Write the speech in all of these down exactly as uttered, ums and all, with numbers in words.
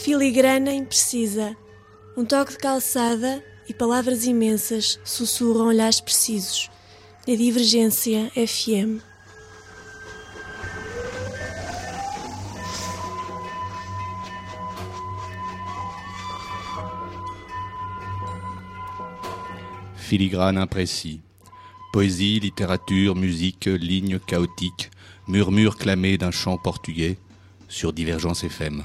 Filigrana imprecisa. Um toque de calçada e palavras imensas sussurram olhares precisos. Na Divergência F M. Filigrane imprécis. Poésie, littérature, musique, lignes chaotiques, murmures clamés d'un chant portugais sur Divergence F M.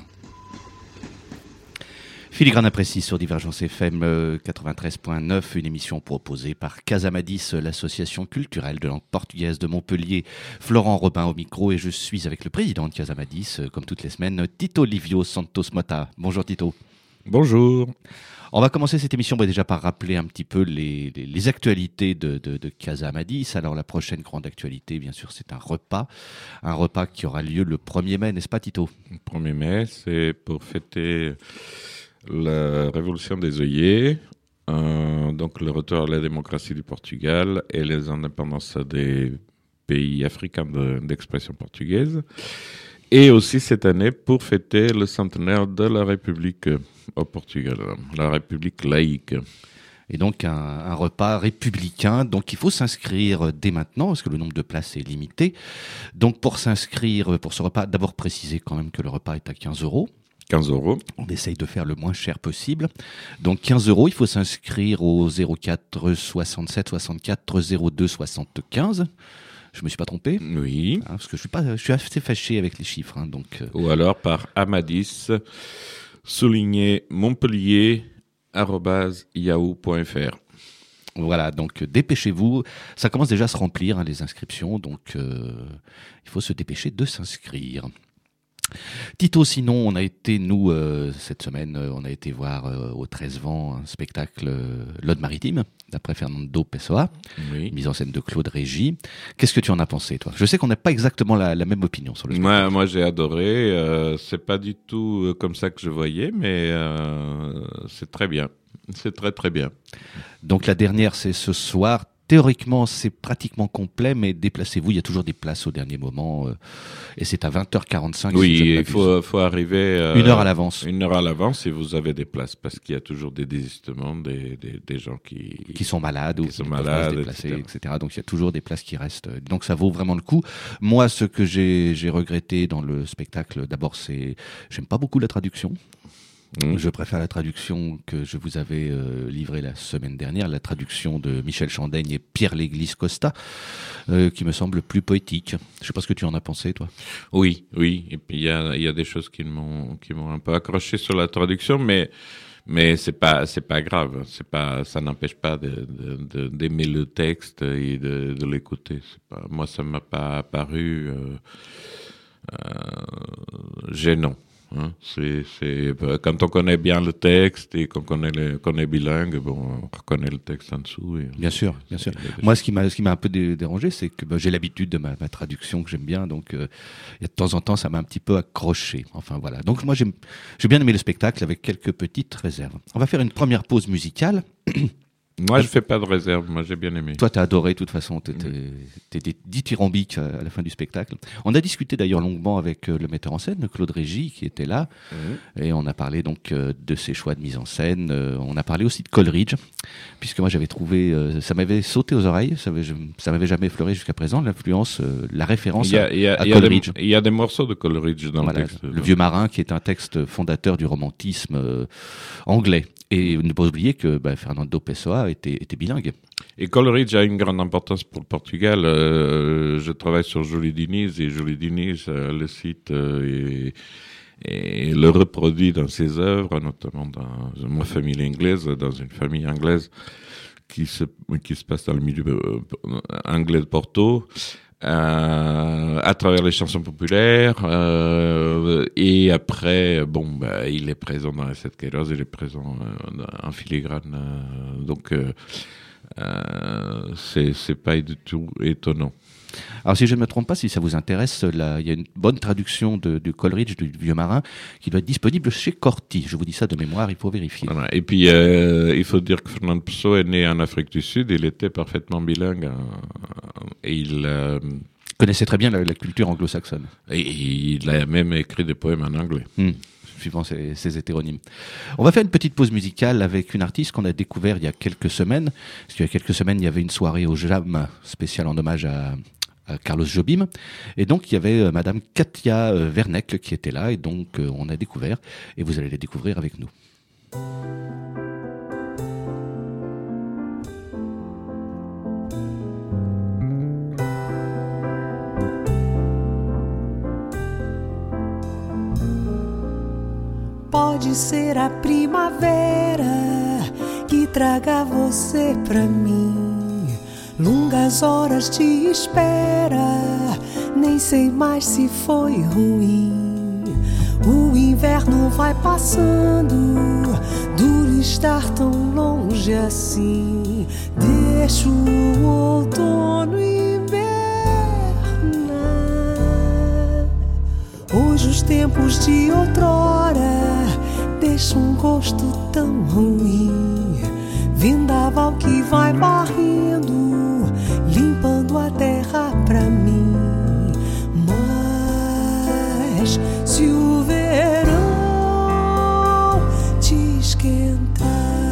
Filigrane imprécis sur Divergence F M quatre-vingt-treize point neuf, une émission proposée par Casamadis, l'association culturelle de langue portugaise de Montpellier. Florent Robin au micro et je suis avec le président de Casamadis, comme toutes les semaines, Tito Livio Santos Mota. Bonjour Tito. Bonjour. On va commencer cette émission bah, déjà par rappeler un petit peu les, les, les actualités de, de, de Casamadis. Alors la prochaine grande actualité, bien sûr, c'est un repas. Un repas qui aura lieu le premier mai, n'est-ce pas Tito ? Le premier mai, c'est pour fêter la révolution des œillets, euh, donc le retour à la démocratie du Portugal et les indépendances des pays africains de, d'expression portugaise. Et aussi cette année pour fêter le centenaire de la République au Portugal, la République laïque. Et donc un, un repas républicain, donc il faut s'inscrire dès maintenant parce que le nombre de places est limité. Donc pour s'inscrire pour ce repas, d'abord préciser quand même que le repas est à quinze euros. quinze euros. On essaye de faire le moins cher possible. Donc quinze euros, il faut s'inscrire au zéro quatre soixante-sept soixante-quatre zéro deux soixante-quinze. Je me suis pas trompé ? Oui. Hein, parce que je suis pas, je suis assez fâché avec les chiffres. Hein, donc. Euh... Ou alors par Amadis, souligné Montpellier, arobase yahoo point fr. Voilà, donc dépêchez-vous. Ça commence déjà à se remplir hein, les inscriptions, donc euh, il faut se dépêcher de s'inscrire. Tito, sinon, on a été, nous, euh, cette semaine, euh, on a été voir euh, au treize vents un spectacle euh, L'Ode maritime, d'après Fernando Pessoa, oui. Mise en scène de Claude Régis. Qu'est-ce que tu en as pensé, toi ? Je sais qu'on n'a pas exactement la, la même opinion sur le spectacle. Moi, moi j'ai adoré. Euh, c'est pas du tout comme ça que je voyais, mais euh, c'est très bien. C'est très, très bien. Donc la dernière, c'est ce soir. Théoriquement, c'est pratiquement complet, mais déplacez-vous, il y a toujours des places au dernier moment. Euh, et c'est à vingt heures quarante-cinq. Oui, si il faut, faut arriver... Euh, une heure à l'avance. Une heure à l'avance si vous avez des places, parce qu'il y a toujours des désistements, des, des, des gens qui... Qui sont malades qui ou sont qui malades, peuvent pas se déplacer, et cetera. et cetera. Donc il y a toujours des places qui restent. Donc ça vaut vraiment le coup. Moi, ce que j'ai, j'ai regretté dans le spectacle, d'abord, c'est... J'aime pas beaucoup la traduction. Mmh. Je préfère la traduction que je vous avais euh, livrée la semaine dernière, la traduction de Michel Chandaigne et Pierre Léglise Costa, euh, qui me semble plus poétique. Je sais pas ce que tu en as pensé, toi. Oui, oui. Et puis il y a, il y a des choses qui m'ont, qui m'ont un peu accroché sur la traduction, mais mais c'est pas, c'est pas grave. C'est pas, ça n'empêche pas de, de, de, d'aimer le texte et de, de l'écouter. C'est pas, moi, ça m'a pas paru euh, euh, gênant. Hein, c'est, c'est, quand on connaît bien le texte et qu'on connaît, les, qu'on est bilingue, bon, on reconnaît le texte en dessous. Et bien sûr, bien sûr. Moi, ce qui m'a, ce qui m'a un peu dé, dérangé, c'est que bah, j'ai l'habitude de ma, ma traduction que j'aime bien, donc euh, et de temps en temps, ça m'a un petit peu accroché. Enfin voilà. Donc moi, j'ai, j'ai bien aimé le spectacle avec quelques petites réserves. On va faire une première pause musicale. Moi, je fais pas de réserve. Moi, j'ai bien aimé. Toi, t'as adoré, de toute façon. T'étais, t'étais dithyrambique à la fin du spectacle. On a discuté d'ailleurs longuement avec le metteur en scène, Claude Régis, qui était là. Mmh. Et on a parlé donc de ses choix de mise en scène. On a parlé aussi de Coleridge, puisque moi, j'avais trouvé, ça m'avait sauté aux oreilles. Ça m'avait, ça m'avait jamais effleuré jusqu'à présent, l'influence, la référence il y a, il y a, à, à il Coleridge. Il y a des morceaux de Coleridge dans voilà, le texte. Le Vieux Marin, qui est un texte fondateur du romantisme euh, anglais. Et ne pas oublier que bah, Fernando Pessoa était, était bilingue. Et Coleridge a une grande importance pour le Portugal. Euh, je travaille sur Júlio Diniz et Júlio Diniz euh, le cite euh, et, et le reproduit dans ses œuvres, notamment dans ma famille anglaise, dans une famille anglaise qui se, qui se passe dans le milieu euh, anglais de Porto. Euh, à travers les chansons populaires euh, et après bon bah il est présent dans les Sept Queiroz, il est présent euh, en filigrane euh, donc euh, euh, c'est c'est pas du tout étonnant. Alors si je ne me trompe pas, si ça vous intéresse, là, il y a une bonne traduction de, de Coleridge, du Vieux Marin, qui doit être disponible chez Corti. Je vous dis ça de mémoire, il faut vérifier. Voilà. Et puis euh, il faut dire que Fernando Pessoa est né en Afrique du Sud, il était parfaitement bilingue euh, et il euh, connaissait très bien la, la culture anglo-saxonne. Et il a même écrit des poèmes en anglais. Mmh. suivant ses, ses hétéronymes. On va faire une petite pause musicale avec une artiste qu'on a découvert il y a quelques semaines. Parce qu'il y a quelques semaines, il y avait une soirée au Jam spéciale en hommage à, à Carlos Jobim. Et donc, il y avait euh, Madame Katia euh, Werneck qui était là. Et donc, euh, on a découvert. Et vous allez la découvrir avec nous. Pode ser a primavera que traga você pra mim. Longas horas de espera, nem sei mais se foi ruim. O inverno vai passando, duro estar tão longe assim. Deixo o outono invernar. Hoje os tempos de outrora deixam um gosto tão ruim. Vendaval que vai varrendo, limpando a terra pra mim. Mas se o verão te esquentar,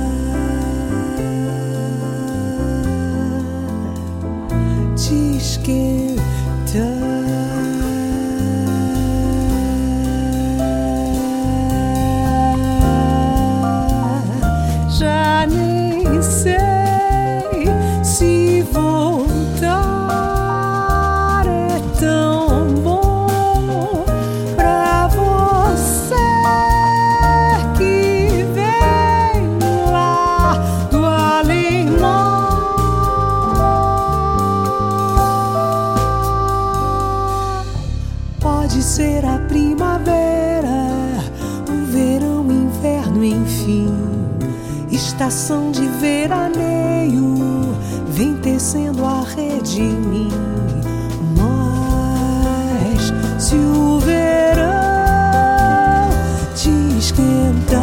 te esquentar, já nem sei se voltar é tão bom pra você que vem lá do além-mar. Pode ser a primavera, o verão, o inverno, enfim. Estação de veraneio vem tecendo a rede em mim. Mas se o verão te esquentar,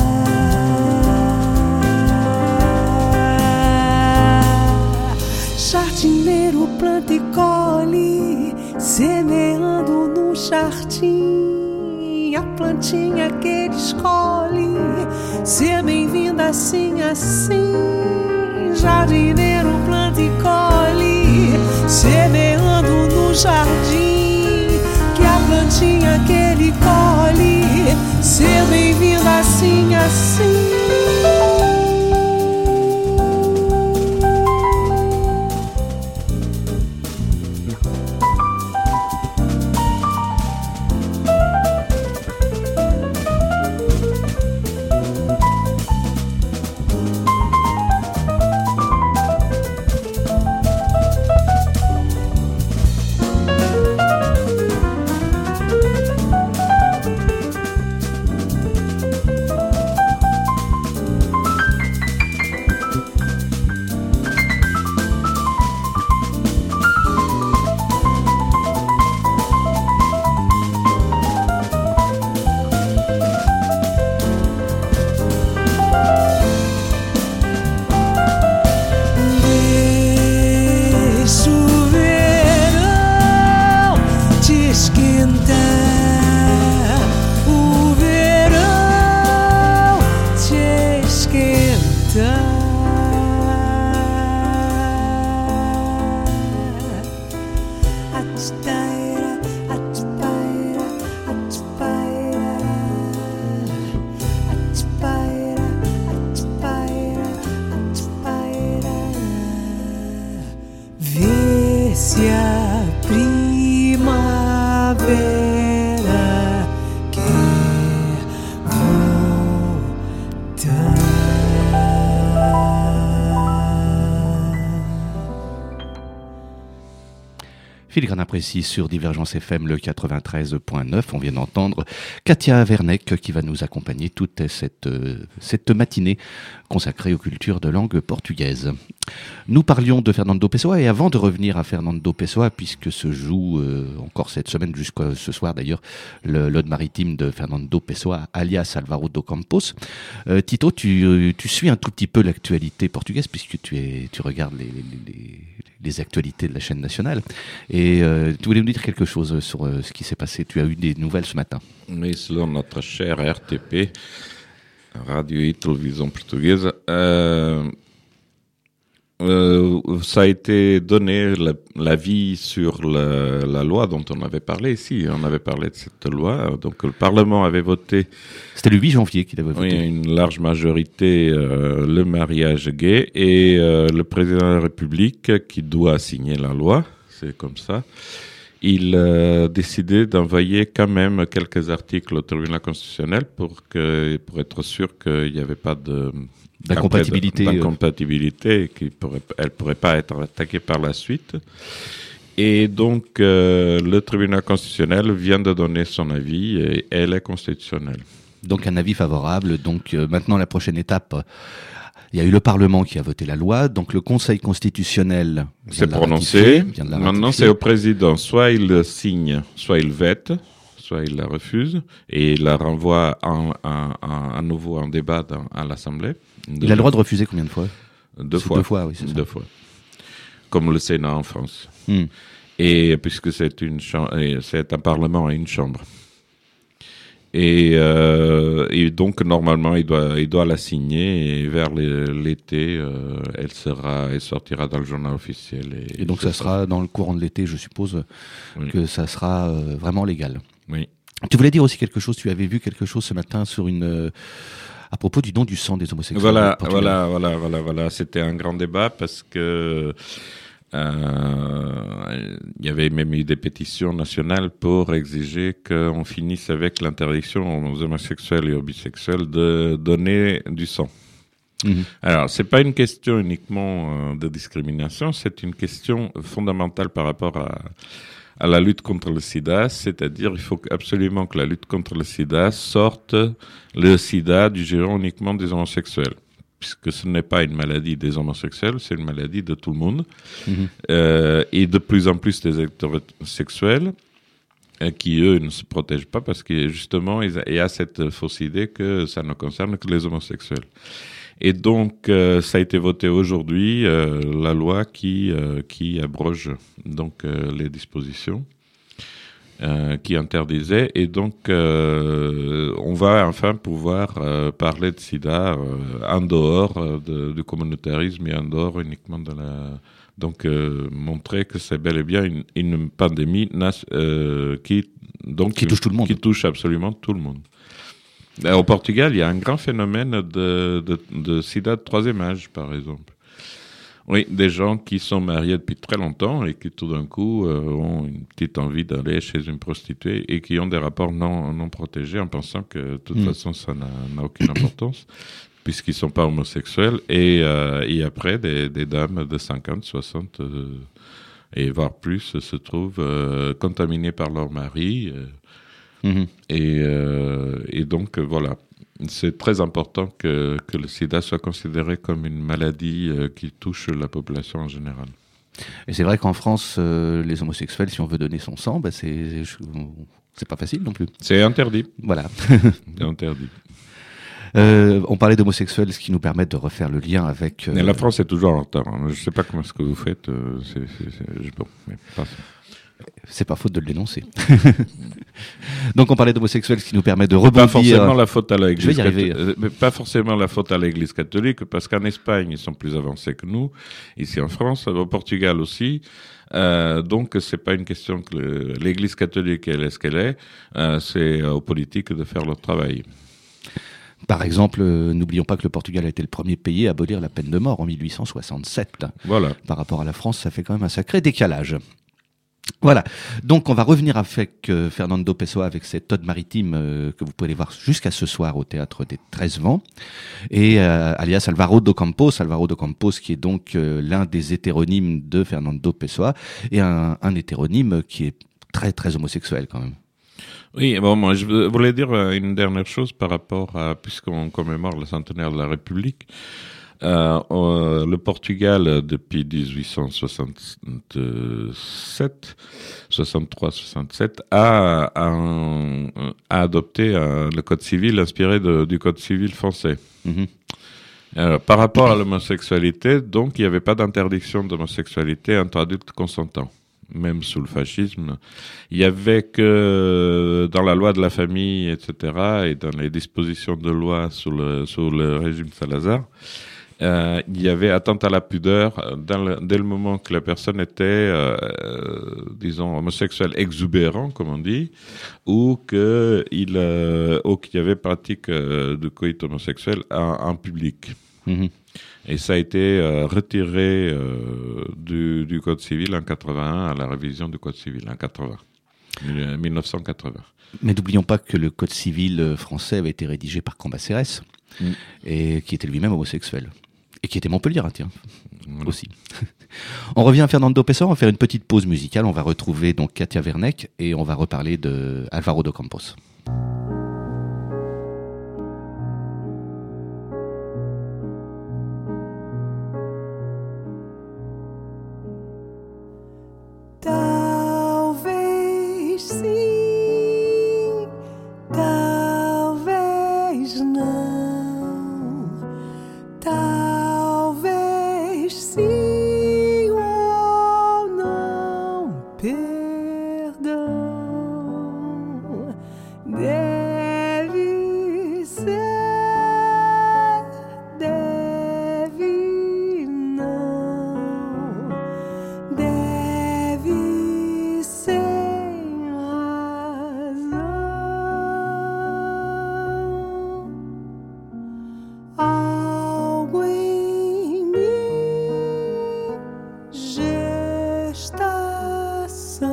jardineiro planta e colhe, semeando no jardim a plantinha que ele escolhe. Seja bem-vinda assim, assim. Jardineiro planta e colhe, semeando no jardim que a plantinha que ele colhe. Seja bem-vinda assim, assim. Se a primavera quer voltar. Filigrane imprécis sur Divergence F M, le quatre-vingt-treize point neuf. On vient d'entendre Katia Werneck qui va nous accompagner toute cette, cette matinée consacrée aux cultures de langue portugaise. Nous parlions de Fernando Pessoa et avant de revenir à Fernando Pessoa, puisque se joue euh, encore cette semaine, jusqu'à ce soir d'ailleurs, le l'Ode maritime de Fernando Pessoa, alias Álvaro dos Campos. Euh, Tito, tu, tu suis un tout petit peu l'actualité portugaise puisque tu, es, tu regardes les, les, les, les actualités de la chaîne nationale. Et Et euh, tu voulais nous dire quelque chose sur euh, ce qui s'est passé. Tu as eu des nouvelles ce matin. Oui, selon notre cher R T P, Radio e Televisão Portuguesa, euh, euh, ça a été donné l'avis sur la, la loi dont on avait parlé ici. On avait parlé de cette loi. Donc le Parlement avait voté. C'était le huit janvier qu'il avait voté. Oui, une large majorité, euh, le mariage gay. Et euh, le président de la République, qui doit signer la loi, c'est comme ça, il a euh, décidé d'envoyer quand même quelques articles au tribunal constitutionnel pour, que, pour être sûr qu'il n'y avait pas de... D'incompatibilité. D'incompatibilité, et qu'elle ne pourrait pas être attaquée par la suite. Et donc, euh, le tribunal constitutionnel vient de donner son avis et elle est constitutionnelle. Donc, un avis favorable. Donc, euh, maintenant, la prochaine étape, il y a eu le Parlement qui a voté la loi. Donc, le Conseil constitutionnel s'est prononcé. Maintenant, c'est au président. Soit il le signe, soit il vète. Soit il la refuse et il la renvoie en, en, en, à nouveau en débat dans, à l'Assemblée. Il a le droit de refuser combien de fois? Deux fois. Deux fois, oui, c'est ça. Deux fois. Comme le Sénat en France. Hmm. Et puisque c'est une chambre, c'est un Parlement et une chambre. Et, euh, et donc normalement il doit, il doit la signer et vers l'été, euh, elle sera, elle sortira dans le journal officiel. Et, et donc ça sera, sera dans le courant de l'été, je suppose, oui. que ça sera euh, vraiment légal. Oui. Tu voulais dire aussi quelque chose, tu avais vu quelque chose ce matin sur une euh, à propos du don du sang des homosexuels. Voilà, voilà, voilà, voilà, voilà. C'était un grand débat parce que euh, il y avait même eu des pétitions nationales pour exiger qu'on finisse avec l'interdiction aux homosexuels et aux bisexuels de donner du sang. Mmh. Alors, c'est pas une question uniquement euh, de discrimination, c'est une question fondamentale par rapport à à la lutte contre le sida, c'est-à-dire il faut absolument que la lutte contre le sida sorte le sida du giron uniquement des homosexuels, puisque ce n'est pas une maladie des homosexuels, c'est une maladie de tout le monde, mmh. euh, et de plus en plus des hétérosexuels euh, qui, eux, ne se protègent pas parce que justement, il y a cette fausse idée que ça ne concerne que les homosexuels. Et donc, euh, ça a été voté aujourd'hui, euh, la loi qui euh, qui abroge donc euh, les dispositions euh, qui interdisaient. Et donc, euh, on va enfin pouvoir euh, parler de sida euh, en dehors euh, de, du communautarisme et en dehors uniquement de la... Donc, euh, montrer que c'est bel et bien une, une pandémie euh, qui, donc, qui touche tout le monde. Qui touche absolument tout le monde. Au Portugal, il y a un grand phénomène de, de, de sida de troisième âge, par exemple. Oui, des gens qui sont mariés depuis très longtemps et qui tout d'un coup euh, ont une petite envie d'aller chez une prostituée et qui ont des rapports non, non protégés en pensant que de toute mmh. façon ça n'a, n'a aucune importance puisqu'ils ne sont pas homosexuels. Et, euh, et après, des, des dames de cinquante, soixante euh, et voire plus se trouvent euh, contaminées par leur mari. Euh, Mmh. Et, euh, et donc, euh, voilà, c'est très important que, que le sida soit considéré comme une maladie euh, qui touche la population en général. Et c'est vrai qu'en France, euh, les homosexuels, si on veut donner son sang, bah c'est, c'est pas facile non plus. C'est interdit. Voilà. C'est interdit. Euh, on parlait d'homosexuels, ce qui nous permet de refaire le lien avec... Euh... Mais la France est toujours en retard. Je ne sais pas comment est-ce que vous faites. Euh, c'est, c'est, c'est... Bon, mais pas ça. C'est pas faute de le dénoncer. Donc on parlait d'homosexuels, ce qui nous permet de rebondir. Pas forcément la faute à l'Église. Je vais y arriver. Catholique, mais pas forcément la faute à l'Église catholique, parce qu'en Espagne ils sont plus avancés que nous, ici en France, au Portugal aussi. Euh, donc c'est pas une question que le, l'Église catholique elle est ce qu'elle est. Euh, c'est aux politiques de faire leur travail. Par exemple, euh, n'oublions pas que le Portugal a été le premier pays à abolir la peine de mort en mille huit cent soixante-sept. Voilà. Par rapport à la France, ça fait quand même un sacré décalage. Voilà, donc on va revenir avec euh, Fernando Pessoa avec cette ode maritime euh, que vous pouvez voir jusqu'à ce soir au Théâtre des treize vents, et euh, alias Alvaro do Campos, Alvaro do Campos qui est donc euh, l'un des hétéronymes de Fernando Pessoa, et un, un hétéronyme qui est très très homosexuel quand même. Oui, bon, moi je voulais dire une dernière chose par rapport à, puisqu'on commémore le centenaire de la République. Euh, euh, le Portugal, depuis dix-huit cent soixante-sept, soixante-trois soixante-sept, a, a, a adopté euh, le code civil inspiré de, du code civil français. Mm-hmm. Alors, par rapport à l'homosexualité, donc, il n'y avait pas d'interdiction d'homosexualité entre adultes consentants. même sous le fascisme, il y avait que dans la loi de la famille, et cetera, et dans les dispositions de loi sous le, sous le régime Salazar, euh, il y avait atteinte à la pudeur dans le, dès le moment que la personne était, euh, disons, homosexuel exubérant, comme on dit, ou qu'il euh, ou qu'il y avait pratique euh, de coït homosexuel en, en public. Mmh. Et ça a été euh, retiré euh, du, du Code civil en quatre-vingt-un à la révision du Code civil en quatre-vingts, mille neuf cent quatre-vingts. Mais n'oublions pas que le Code civil français avait été rédigé par Cambacérès, mmh. et qui était lui-même homosexuel. Et qui était Montpellier, tiens, voilà. Aussi. On revient à Fernando Pessoa, on va faire une petite pause musicale, on va retrouver donc Katia Werneck et on va reparler de Álvaro de Campos. Talvez sim, talvez não, talvez sim ou não, perdão deve ser, deve não, deve sem razão. Algo em mim, gestação,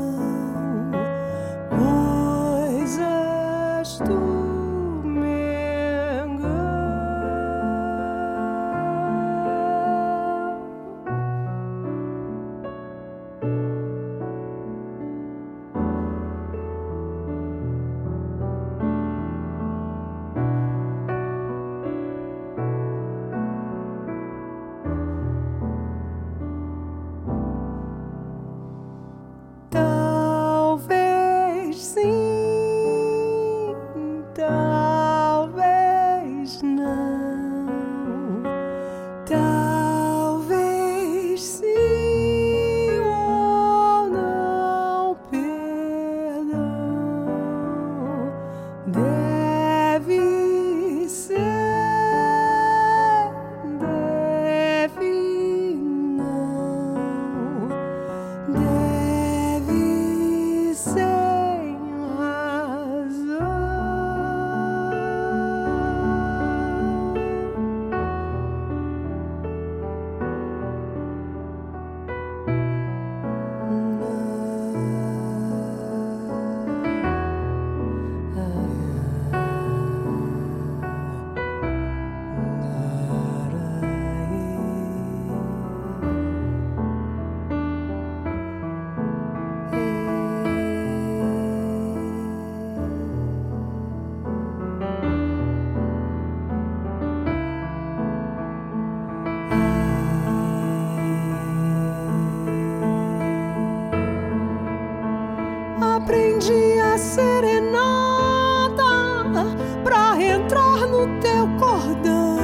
coisas do Mengão. Talvez sim, talvez não, talvez sim ou não, perdão deve ser, deve não, deve sem razão. Aprendi a serenata pra entrar no teu cordão.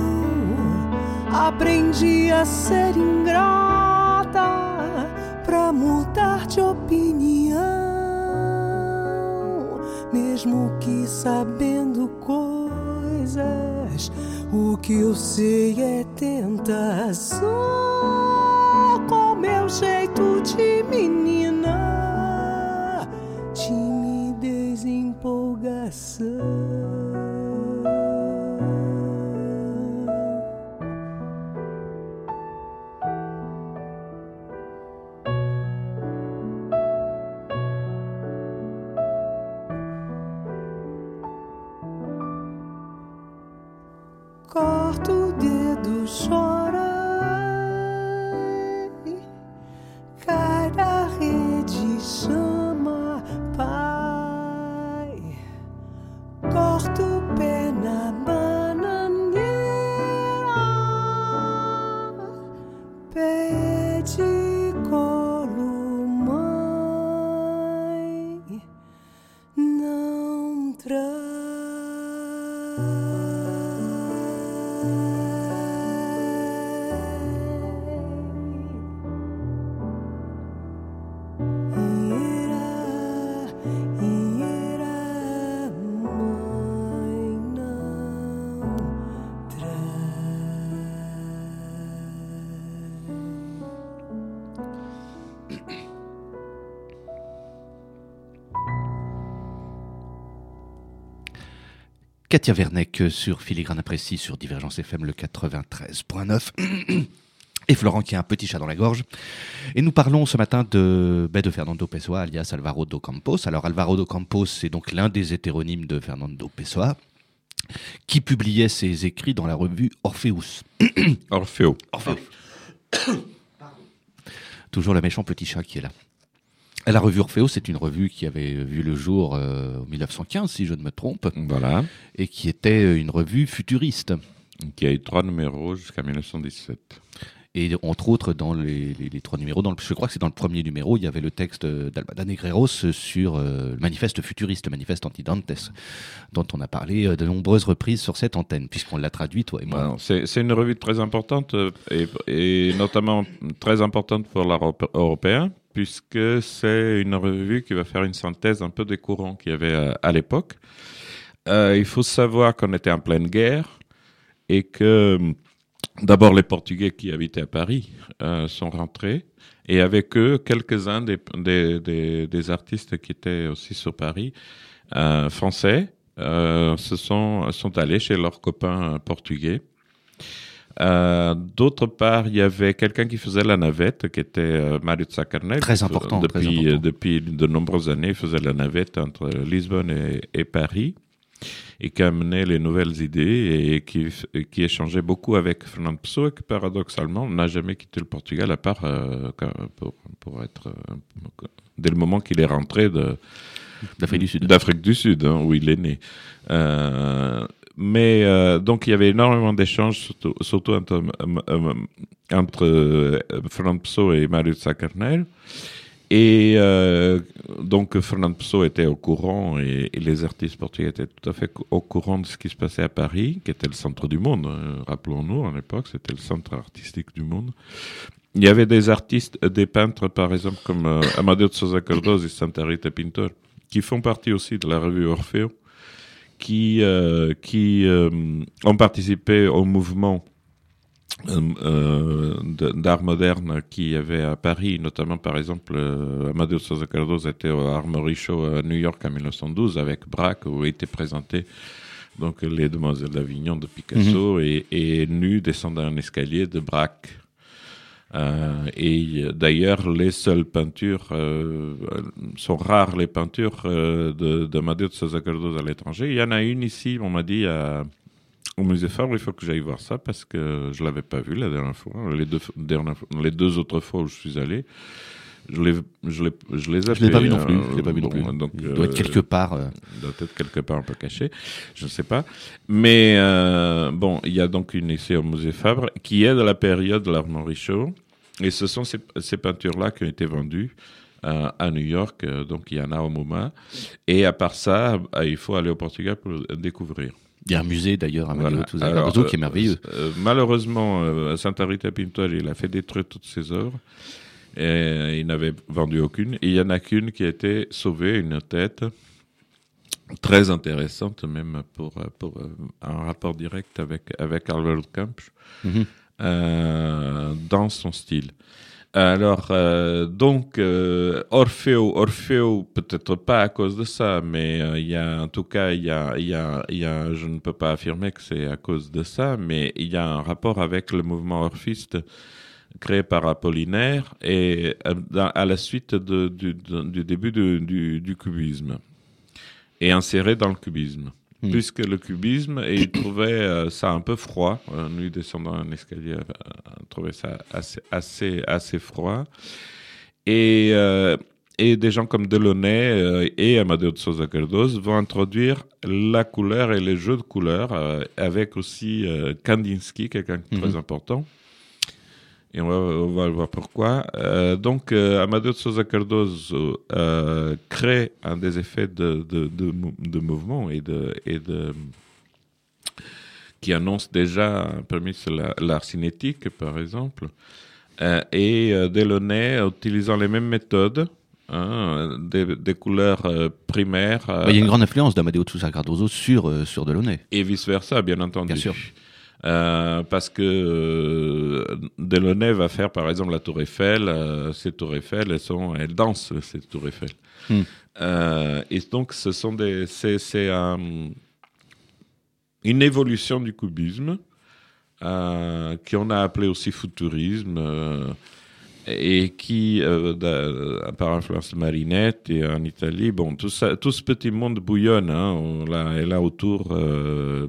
Aprendi a ser ingrata pra mudar de opinião. Mesmo que sabendo coisas, o que eu sei é tentação. Com meu jeito de menina, timidez e empolgação. Corto o dedo, chora, cai da rede, chama, pai. Corto o pé na bananeira, pede colo, mãe, não traz. Katia Werneck sur Filigrane Imprécis sur Divergence F M le quatre-vingt-treize point neuf. Et Florent qui a un petit chat dans la gorge. Et nous parlons ce matin de, ben de Fernando Pessoa, alias Alvaro do Campos. Alors Alvaro do Campos, c'est donc l'un des hétéronymes de Fernando Pessoa, qui publiait ses écrits dans la revue Orpheus. Orfeo. Orpheus. Toujours le méchant petit chat qui est là. La revue Orpheus, c'est une revue qui avait vu le jour euh, en mille neuf cent quinze, si je ne me trompe. Voilà. Et qui était une revue futuriste. Qui a eu trois numéros jusqu'à mille neuf cent dix-sept. Et entre autres, dans les, les, les trois numéros, dans le, je crois que c'est dans le premier numéro, il y avait le texte d'Albada Negreiros sur euh, le manifeste futuriste, le manifeste anti-Dantes, dont on a parlé de nombreuses reprises sur cette antenne, puisqu'on l'a traduit, toi et moi. Bon, c'est, c'est une revue très importante, et, et notamment très importante pour l'art européen, puisque c'est une revue qui va faire une synthèse un peu des courants qu'il y avait à, à l'époque. Euh, il faut savoir qu'on était en pleine guerre, et que... D'abord, les Portugais qui habitaient à Paris euh, sont rentrés, et avec eux, quelques-uns des, des, des, des artistes qui étaient aussi sur Paris, euh, français, euh, se sont, sont allés chez leurs copains portugais. Euh, d'autre part, il y avait quelqu'un qui faisait la navette, qui était euh, Mário de Sá-Carneiro. Très important, depuis, très important. Depuis de nombreuses années, il faisait la navette entre Lisbonne et, et Paris, et qui amenait les nouvelles idées et qui, et qui échangeait beaucoup avec Fernando Pessoa, qui paradoxalement n'a jamais quitté le Portugal, à part euh, pour, pour être euh, dès le moment qu'il est rentré de, d'Afrique du Sud, d'Afrique du Sud, hein, où il est né. Euh, mais euh, donc il y avait énormément d'échanges, surtout, surtout entre, euh, entre euh, Fernando Pessoa et Mário de Sá-Carneiro. Et euh, donc Fernando Pessoa était au courant, et, et les artistes portugais étaient tout à fait au courant de ce qui se passait à Paris, qui était le centre du monde. Euh, rappelons-nous, à l'époque, c'était le centre artistique du monde. Il y avait des artistes, des peintres, par exemple, comme euh, Amadeu de Sousa Cardoso et Santa Rita Pintor, qui font partie aussi de la revue Orfeo, qui, euh, qui euh, ont participé au mouvement Euh, d'art moderne qui y avait à Paris, notamment par exemple euh, Amadeu de Sousa Cardoso était au Armory Show à New York en mille neuf cent douze avec Braque, où étaient présentés donc les Demoiselles d'Avignon de Picasso, mmh. et, et nu descendant un escalier de Braque. Euh, et d'ailleurs, les seules peintures euh, sont rares, les peintures euh, de, d'Amadeu de Sousa Cardoso à l'étranger. Il y en a une ici, on m'a dit, à au musée Fabre, il faut que j'aille voir ça parce que je l'avais pas vu la dernière fois. Les deux, dernière, les deux autres fois où je suis allé, je les, je les, je les ai. Je l'ai pas vu non plus. Euh, je l'ai pas vu bon, non plus. Donc, il doit être quelque part. Euh... Il doit être quelque part un peu caché. Je ne sais pas. Mais euh, bon, il y a donc une ici au musée Fabre qui est de la période de l'Armory Show, et ce sont ces, ces peintures-là qui ont été vendues euh, à New York. Euh, donc il y en a au MoMA. Et à part ça, euh, il faut aller au Portugal pour le découvrir. Il y a un musée d'ailleurs à voilà. Mario qui est merveilleux. Euh, malheureusement, euh, Santa Rita Pintor, il a fait détruire toutes ses œuvres. Et il n'avait vendu aucune. Et il n'y en a qu'une qui a été sauvée, une tête très intéressante, même pour, pour euh, un rapport direct avec, avec Álvaro Campos, mm-hmm. euh, dans son style. Alors, euh, donc, euh, Orfeo, Orfeo, peut-être pas à cause de ça, mais il euh, y a, en tout cas, il y a, il y a, il y a, je ne peux pas affirmer que c'est à cause de ça, mais il y a un rapport avec le mouvement orphiste créé par Apollinaire et euh, à la suite de, du, de, du début de, du, du cubisme, et inséré dans le cubisme. Mmh. Puisque le cubisme, et il trouvait euh, ça un peu froid, euh, lui descendant un escalier, euh, trouvait ça assez, assez, assez froid. Et, euh, et des gens comme Delaunay euh, et Amadeu de Sousa Cardoso vont introduire la couleur et les jeux de couleurs, euh, avec aussi euh, Kandinsky, quelqu'un de mmh. très important. Et on va, on va voir pourquoi. Euh, donc, euh, Amadeu de Sousa Cardoso euh, crée un des effets de, de, de, de mouvement et de, et de, qui annonce déjà un permis sur la, l'art cinétique, par exemple. Euh, et euh, Delaunay, utilisant les mêmes méthodes, hein, des, des couleurs euh, primaires. Euh, bah, il y a une grande influence d'Amadeu de Sousa Cardoso sur, euh, sur Delaunay. Et vice-versa, bien entendu. Bien sûr. Euh, parce que euh, Delaunay va faire par exemple la Tour Eiffel, euh, ces Tours Eiffel, elles sont, elles dansent ces Tours Eiffel. Mm. Euh, et donc ce sont des, c'est, c'est un, une évolution du cubisme, euh, qu'on a appelé aussi futurisme, euh, et qui, euh, par influence de Marinette et en Italie, bon, tout, ça, tout ce petit monde bouillonne, hein, on, là, et là autour euh,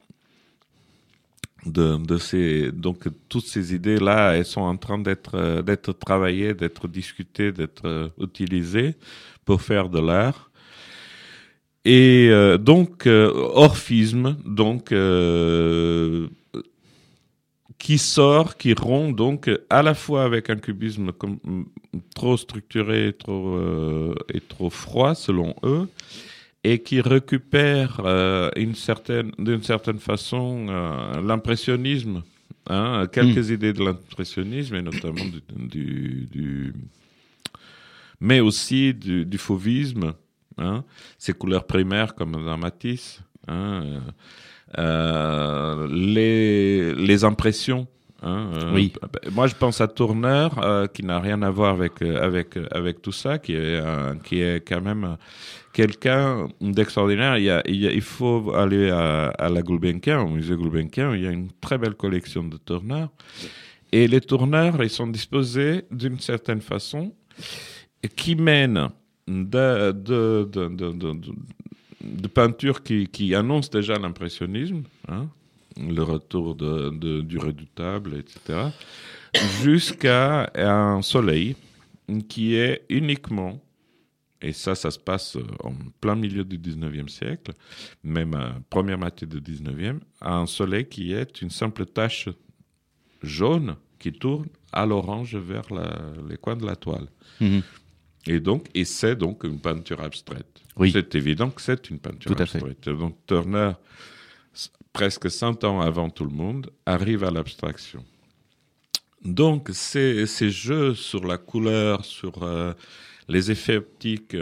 de, de ces, donc toutes ces idées-là, elles sont en train d'être, d'être travaillées, d'être discutées, d'être utilisées pour faire de l'art. Et euh, donc, euh, orphisme, donc, euh, qui sort, qui rompt, donc, à la fois avec un cubisme comme, trop structuré, trop, euh, et trop froid, selon eux, et qui récupère euh, une certaine, d'une certaine façon euh, l'impressionnisme, hein, quelques mmh. idées de l'impressionnisme, et notamment du, du, du mais aussi du, du fauvisme, hein, ces couleurs primaires comme dans Matisse, hein, euh, euh, les, les impressions. Hein, euh, oui. Moi, je pense à Tourneur, euh, qui n'a rien à voir avec avec avec tout ça, qui est euh, qui est quand même quelqu'un d'extraordinaire. Il y a, il, y a, il faut aller à, à la Gulbenkian, au musée Gulbenkian, il y a une très belle collection de Tourneur. Et les Tourneurs, ils sont disposés d'une certaine façon, qui mènent de de de de, de, de, de peintures qui qui annoncent déjà l'impressionnisme, hein, le retour de, de, du redoutable, et cetera, jusqu'à un soleil qui est uniquement, et ça, ça se passe en plein milieu du dix-neuvième siècle, même à première moitié du dix-neuvième, un soleil qui est une simple tache jaune qui tourne à l'orange vers la, les coins de la toile. Mmh. Et donc, et c'est donc une peinture abstraite. Oui. C'est évident que c'est une peinture tout abstraite. Donc, Turner, presque cent ans avant tout le monde, arrive à l'abstraction. Donc, ces, ces jeux sur la couleur, sur euh, les effets optiques,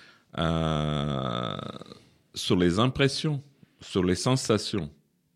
euh, sur les impressions, sur les sensations,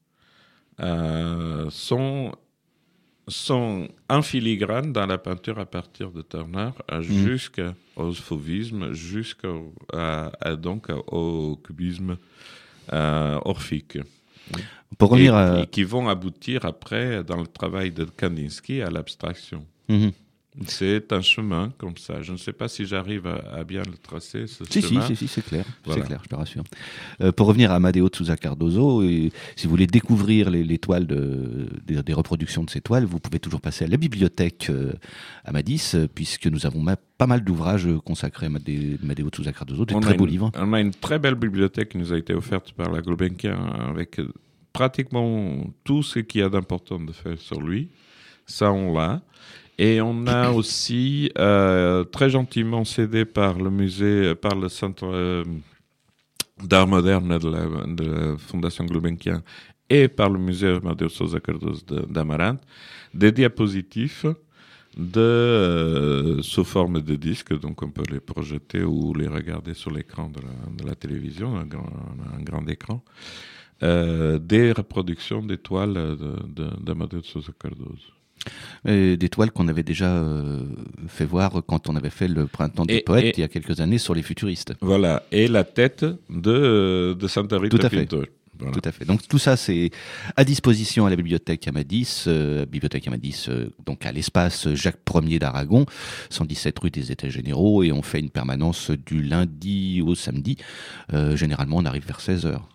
euh, sont, sont en filigrane dans la peinture à partir de Turner mmh. jusqu'au fauvisme, jusqu'au à, à, donc, au cubisme euh, orphique. Pour revenir et, à... et qui vont aboutir après, dans le travail de Kandinsky, à l'abstraction. Mmh. C'est un chemin comme ça. Je ne sais pas si j'arrive à, à bien le tracer, ce si, chemin. Si, si, si, c'est clair, voilà. C'est clair, je te rassure. Euh, pour revenir à Amadeo de Sousa Cardozo, et si vous voulez découvrir les, les toiles, de, des, des reproductions de ces toiles, vous pouvez toujours passer à la bibliothèque euh, Amadis, puisque nous avons ma, pas mal d'ouvrages consacrés à Amadeo de Sousa Cardozo, des on très beaux une, livres. On a une très belle bibliothèque qui nous a été offerte par la Gulbenkian, avec pratiquement tout ce qu'il y a d'important de faire sur lui. Ça, on l'a. Et on a aussi, euh, très gentiment cédé par le musée, par le Centre euh, d'art moderne de la, de la Fondation Gulbenkian et par le musée Amadeo de Sousa Cardozo d'Amarante, des diapositifs de, euh, sous forme de disques, donc on peut les projeter ou les regarder sur l'écran de la, de la télévision, un grand, un grand écran, euh, des reproductions des toiles de, de, d'Amadeo de Sousa Cardozo. Et des toiles qu'on avait déjà euh, fait voir quand on avait fait le Printemps des et, poètes et, il y a quelques années sur les futuristes. Voilà, et la tête de, de Santa Rita tout à fait. Pintor. Voilà. Tout à fait. Donc tout ça, c'est à disposition à la bibliothèque Amadis, euh, bibliothèque Amadis, euh, donc à l'espace Jacques Ier d'Aragon, cent dix-sept rue des États Généraux, et on fait une permanence du lundi au samedi. Euh, généralement, on arrive vers seize heures.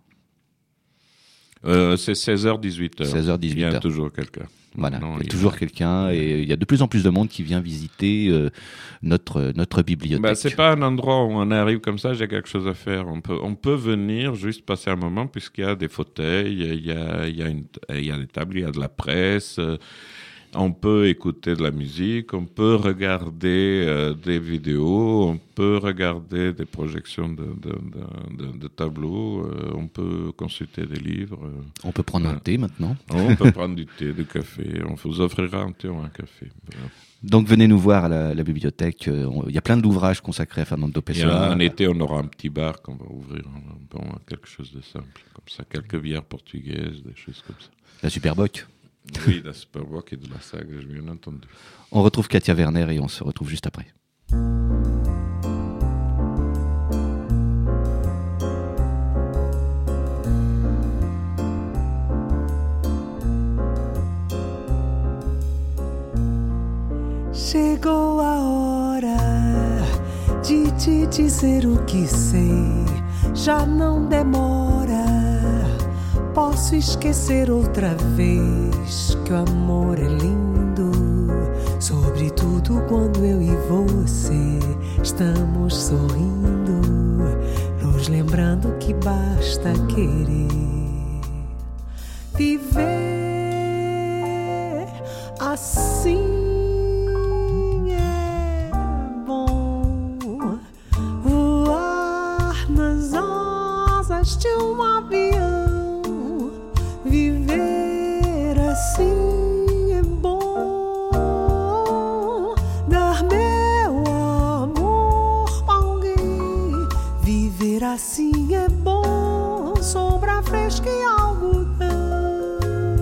Euh, c'est seize heures dix-huit heures. seize heures dix-huit heures. Il y a toujours quelqu'un. Voilà, non, il y a il toujours a... quelqu'un, et il y a de plus en plus de monde qui vient visiter euh, notre notre bibliothèque. Bah, c'est pas un endroit où on arrive comme ça, j'ai quelque chose à faire. On peut on peut venir juste passer un moment, puisqu'il y a des fauteuils, il y a il y a une il y a des tables, il y a de la presse. Euh, on peut écouter de la musique, on peut regarder euh, des vidéos, on peut regarder des projections de, de, de, de, de tableaux, euh, on peut consulter des livres. Euh, on peut prendre euh, un thé maintenant. On peut prendre du thé, du café, on vous offrira un thé ou un café. Voilà. Donc venez nous voir à la, la bibliothèque, il y a plein d'ouvrages consacrés à Fernando Pessoa. Et en été, on aura un petit bar qu'on va ouvrir, bon, quelque chose de simple, comme ça, quelques bières portugaises, des choses comme ça. La Superboc. Oui, la Superboc et de la Sagre, j'ai bien entendu. On retrouve Katia Werner et on se retrouve juste après. Chegou a hora de te dizer o que sei. Já não demora, posso esquecer outra vez que o amor é lindo. Sobretudo quando eu e você estamos sorrindo, nos lembrando que basta querer viver assim. De um avião, viver assim é bom. Dar meu amor a alguém, viver assim é bom. Sombra fresca e algodão.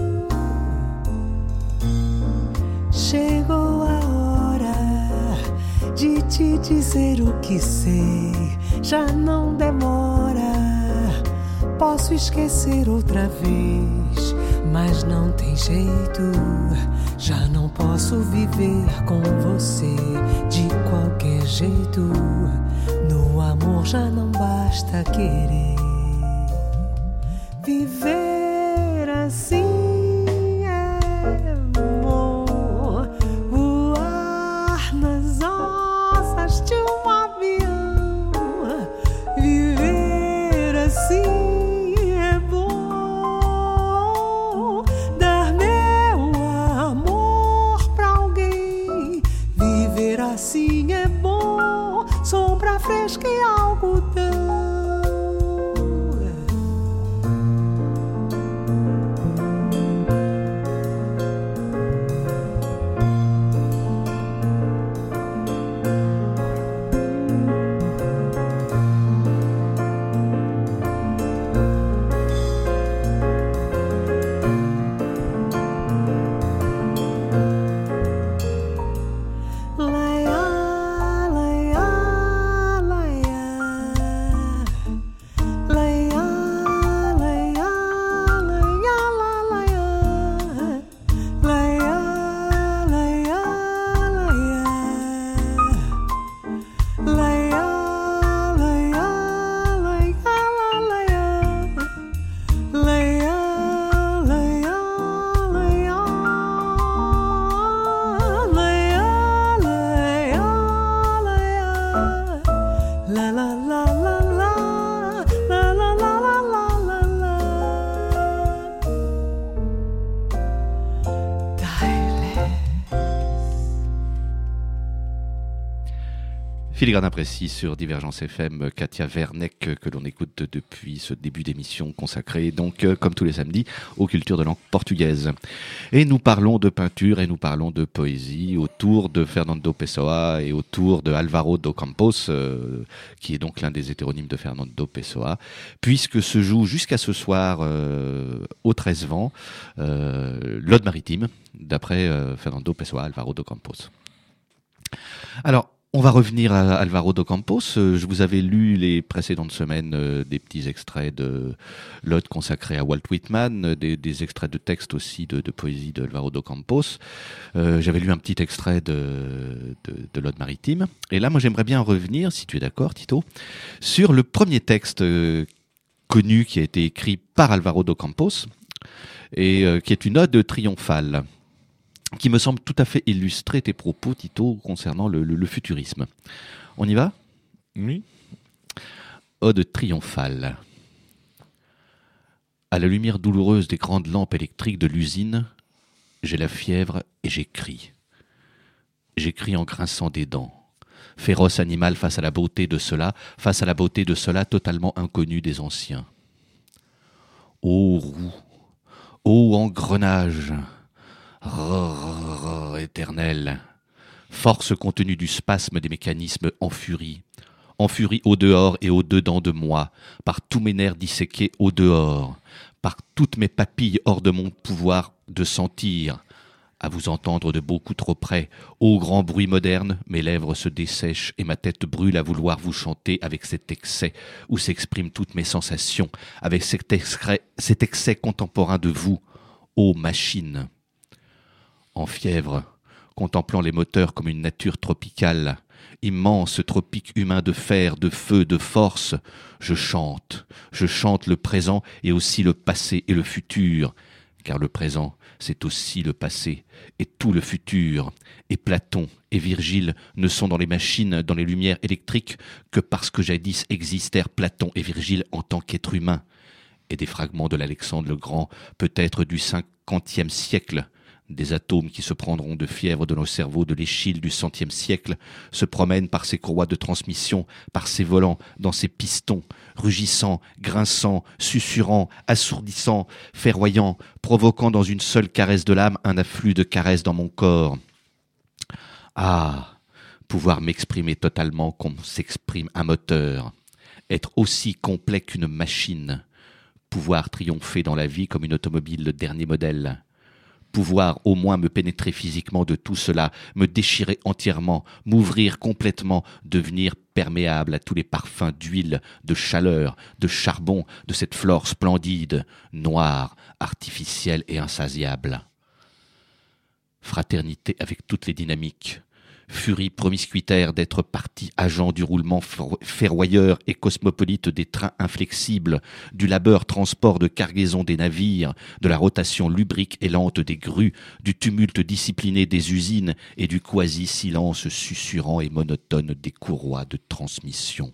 Chegou a hora de te dizer o que sei. Já não demora, posso esquecer outra vez, mas não tem jeito. Já não posso viver com você de qualquer jeito. No amor já não basta querer. Viver assim é bom. Voar nas asas de um avião. Viver assim assim é bom, sombra fresca e algodão. Filigrane imprécis sur Divergence F M, Katia Werneck, que l'on écoute depuis ce début d'émission consacrée, donc, comme tous les samedis, aux cultures de langue portugaise. Et nous parlons de peinture et nous parlons de poésie autour de Fernando Pessoa et autour de Álvaro de Campos, euh, qui est donc l'un des hétéronymes de Fernando Pessoa, puisque se joue jusqu'à ce soir euh, au treize vents euh, l'Ode maritime, d'après euh, Fernando Pessoa, Álvaro de Campos. Alors, on va revenir à Álvaro de Campos. Je vous avais lu les précédentes semaines euh, des petits extraits de l'Ode consacrée à Walt Whitman, des, des extraits de textes aussi de, de poésie de Álvaro de Campos. Euh, j'avais lu un petit extrait de, de, de l'Ode maritime. Et là, moi, j'aimerais bien revenir, si tu es d'accord, Tito, sur le premier texte euh, connu qui a été écrit par Álvaro de Campos et euh, qui est une ode triomphale, qui me semble tout à fait illustrer tes propos, Tito, concernant le, le, le futurisme. On y va ? Oui. Ode triomphale. À la lumière douloureuse des grandes lampes électriques de l'usine, j'ai la fièvre et j'écris. J'écris en grinçant des dents. Féroce animal face à la beauté de cela, face à la beauté de cela totalement inconnu des anciens. Ô roue, ô engrenage, rrrr, éternel, force contenue du spasme des mécanismes en furie, en furie au dehors et au dedans de moi, par tous mes nerfs disséqués au dehors, par toutes mes papilles hors de mon pouvoir de sentir, à vous entendre de beaucoup trop près, ô grand bruit moderne, mes lèvres se dessèchent et ma tête brûle à vouloir vous chanter avec cet excès où s'expriment toutes mes sensations, avec cet excès, cet excès contemporain de vous, ô machine. En fièvre, contemplant les moteurs comme une nature tropicale, immense tropique humain de fer, de feu, de force, je chante, je chante le présent et aussi le passé et le futur, car le présent, c'est aussi le passé et tout le futur. Et Platon et Virgile ne sont dans les machines, dans les lumières électriques, que parce que jadis existèrent Platon et Virgile en tant qu'êtres humains. Et des fragments de l'Alexandre le Grand, peut-être du cinquantième siècle, des atomes qui se prendront de fièvre de nos cerveaux de l'Échille du centième siècle, se promènent par ces courroies de transmission, par ces volants, dans ces pistons, rugissant, grinçant, susurrant, assourdissant, ferroyant, provoquant dans une seule caresse de l'âme un afflux de caresses dans mon corps. Ah, pouvoir m'exprimer totalement comme s'exprime un moteur, être aussi complet qu'une machine, pouvoir triompher dans la vie comme une automobile de dernier modèle, pouvoir au moins me pénétrer physiquement de tout cela, me déchirer entièrement, m'ouvrir complètement, devenir perméable à tous les parfums d'huile, de chaleur, de charbon, de cette flore splendide, noire, artificielle et insatiable. Fraternité avec toutes les dynamiques, furie promiscuitaire d'être parti agent du roulement ferroyeur et cosmopolite des trains inflexibles, du labeur transport de cargaison des navires, de la rotation lubrique et lente des grues, du tumulte discipliné des usines et du quasi-silence susurrant et monotone des courroies de transmission.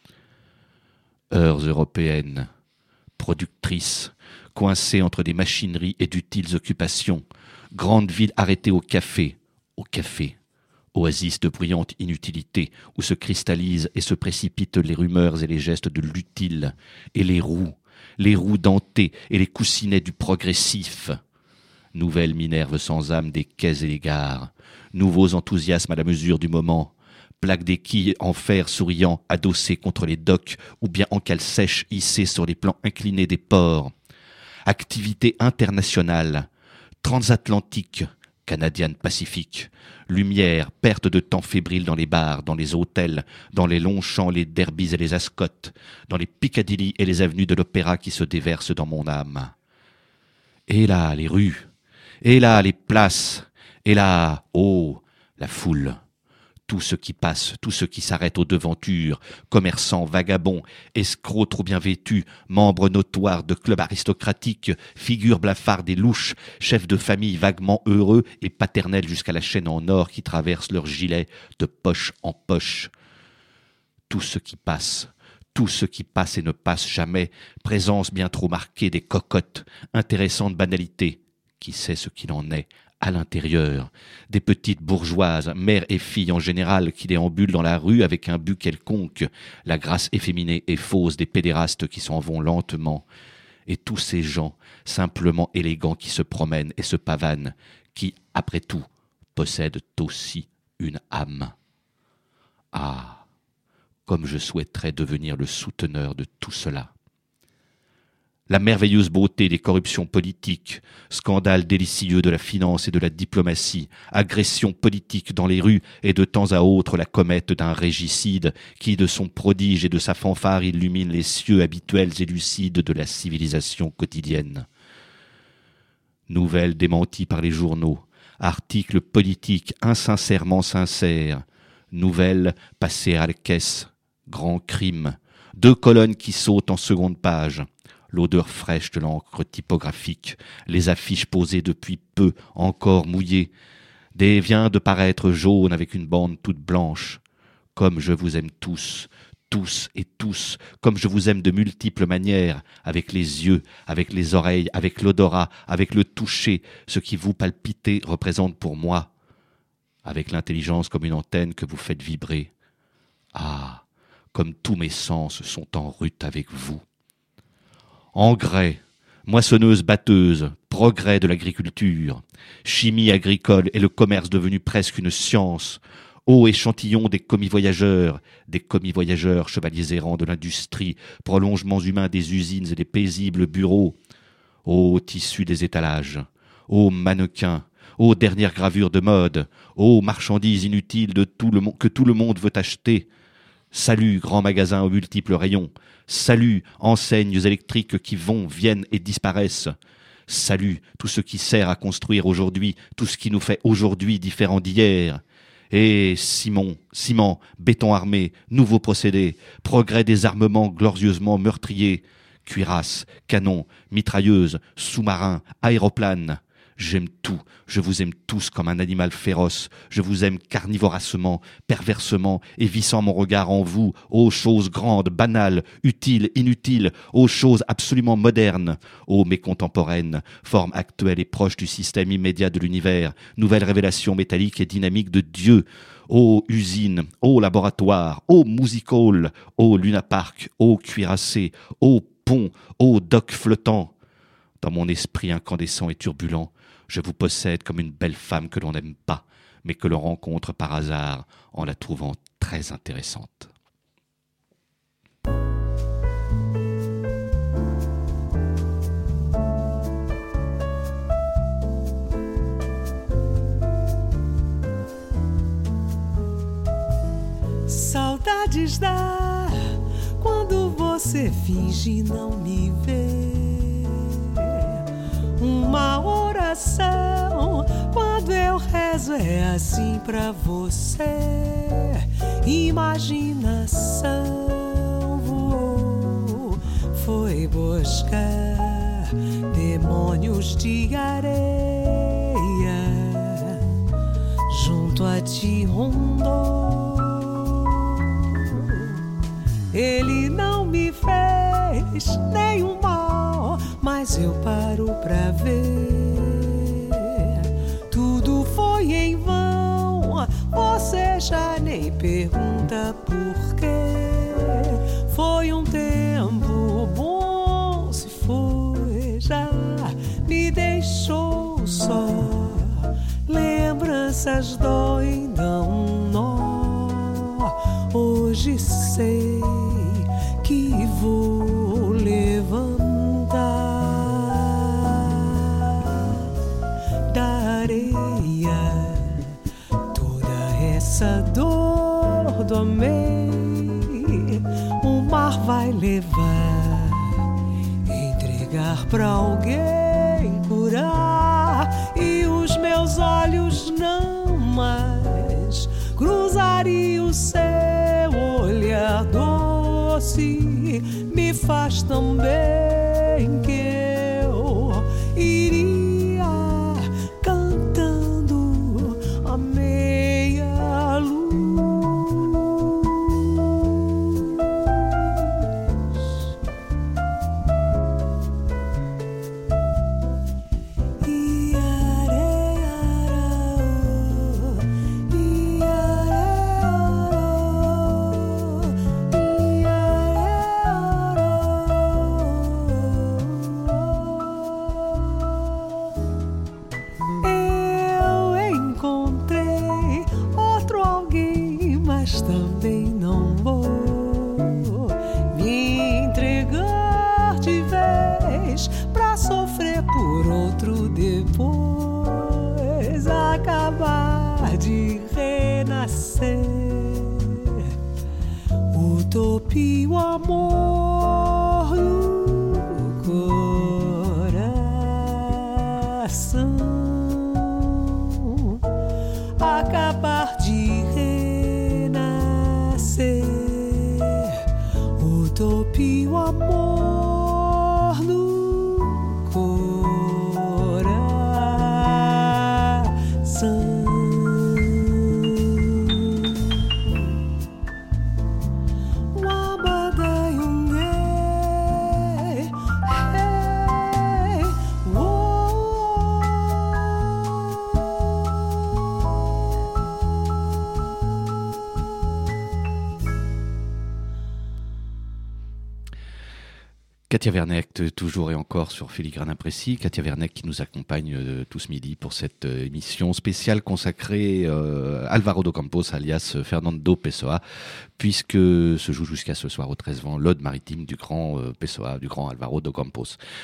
Heures européennes, productrices, coincées entre des machineries et d'utiles occupations, grandes villes arrêtées au café, au café, oasis de bruyante inutilité où se cristallisent et se précipitent les rumeurs et les gestes de l'utile, et les roues, les roues dentées et les coussinets du progressif. Nouvelle Minerve sans âme des quais et des gares, nouveaux enthousiasmes à la mesure du moment, plaques des quilles en fer souriant adossées contre les docks ou bien en cale sèche hissées sur les plans inclinés des ports. Activité internationale, transatlantique, canadienne pacifique, lumière, perte de temps fébrile dans les bars, dans les hôtels, dans les longs champs, les derbies et les ascottes, dans les Piccadilly et les avenues de l'opéra qui se déversent dans mon âme. Et là, les rues, et là, les places, et là, oh, la foule. Tout ce qui passe, tout ce qui s'arrête aux devantures, commerçants, vagabonds, escrocs trop bien vêtus, membres notoires de clubs aristocratiques, figures blafardes et louches, chefs de famille vaguement heureux et paternels jusqu'à la chaîne en or qui traverse leurs gilets de poche en poche. Tout ce qui passe, tout ce qui passe et ne passe jamais, présence bien trop marquée des cocottes, intéressante banalité, qui sait ce qu'il en est, à l'intérieur, des petites bourgeoises, mères et filles en général, qui déambulent dans la rue avec un but quelconque, la grâce efféminée et fausse des pédérastes qui s'en vont lentement, et tous ces gens, simplement élégants, qui se promènent et se pavanent, qui, après tout, possèdent aussi une âme. Ah, comme je souhaiterais devenir le souteneur de tout cela. La merveilleuse beauté des corruptions politiques, scandales délicieux de la finance et de la diplomatie, agressions politiques dans les rues et de temps à autre la comète d'un régicide qui, de son prodige et de sa fanfare, illumine les cieux habituels et lucides de la civilisation quotidienne. Nouvelles démenties par les journaux, articles politiques insincèrement sincères, nouvelles passées à la caisse, grand crime, deux colonnes qui sautent en seconde page, l'odeur fraîche de l'encre typographique, les affiches posées depuis peu, encore mouillées, des vient de paraître jaunes avec une bande toute blanche. Comme je vous aime tous, tous et tous, comme je vous aime de multiples manières, avec les yeux, avec les oreilles, avec l'odorat, avec le toucher, ce qui vous palpitez représente pour moi, avec l'intelligence comme une antenne que vous faites vibrer. Ah, comme tous mes sens sont en rut avec vous. Engrais, moissonneuse batteuse, progrès de l'agriculture, chimie agricole et le commerce devenu presque une science, ô échantillon des commis-voyageurs, des commis-voyageurs chevaliers errants de l'industrie, prolongements humains des usines et des paisibles bureaux, ô tissus des étalages, ô mannequins, ô dernières gravures de mode, ô marchandises inutiles de tout le mo- que tout le monde veut acheter, salut grands magasins aux multiples rayons, salut enseignes électriques qui vont, viennent et disparaissent, salut tout ce qui sert à construire aujourd'hui, tout ce qui nous fait aujourd'hui différents d'hier. Et Simon, ciment, béton armé, nouveaux procédés, progrès des armements glorieusement meurtriers, cuirasses, canons, mitrailleuses, sous-marins, aéroplanes. J'aime tout, je vous aime tous comme un animal féroce, je vous aime carnivoracement, perversement, et vissant mon regard en vous, ô choses grandes, banales, utiles, inutiles, ô choses absolument modernes, ô mes contemporaines, forme actuelle et proche du système immédiat de l'univers, nouvelle révélation métallique et dynamique de Dieu, ô usine, ô laboratoire, ô music hall, ô lunapark, ô cuirassé, ô pont, ô dock flottant. Dans mon esprit incandescent et turbulent, je vous possède comme une belle femme que l'on n'aime pas, mais que l'on rencontre par hasard en la trouvant très intéressante. Saudades dá quando você finge não me ver. Uma oração, quando eu rezo é assim pra você. Imaginação voou, foi buscar demônios de areia. Junto a ti rondou. Ele não me fez nenhum mal, mas eu paro pra ver. Tudo foi em vão, você já nem pergunta por quê. Foi um tempo bom, se foi, já me deixou só. Lembranças doem, dão um nó. Hoje sei que vou levantar da areia toda essa dor do amei. O mar vai levar, entregar pra alguém curar, e os meus olhos não mais cruzariam o seu olhar doce. Me faz tão bem que eu iria cantando a meia luz. E areia, e também não vou me entregar de vez pra sofrer por outro depois acabar de renascer. Utopia, o amor no coração, acabar de utopia, o amor no coração. Katia Werneck, toujours et encore sur Filigrane Imprécis. Katia Werneck qui nous accompagne euh, tout ce midi pour cette euh, émission spéciale consacrée euh, à Álvaro de Campos, alias Fernando Pessoa, puisque se joue jusqu'à ce soir au treize vents l'Ode maritime du grand euh, Pessoa, du grand Álvaro de Campos.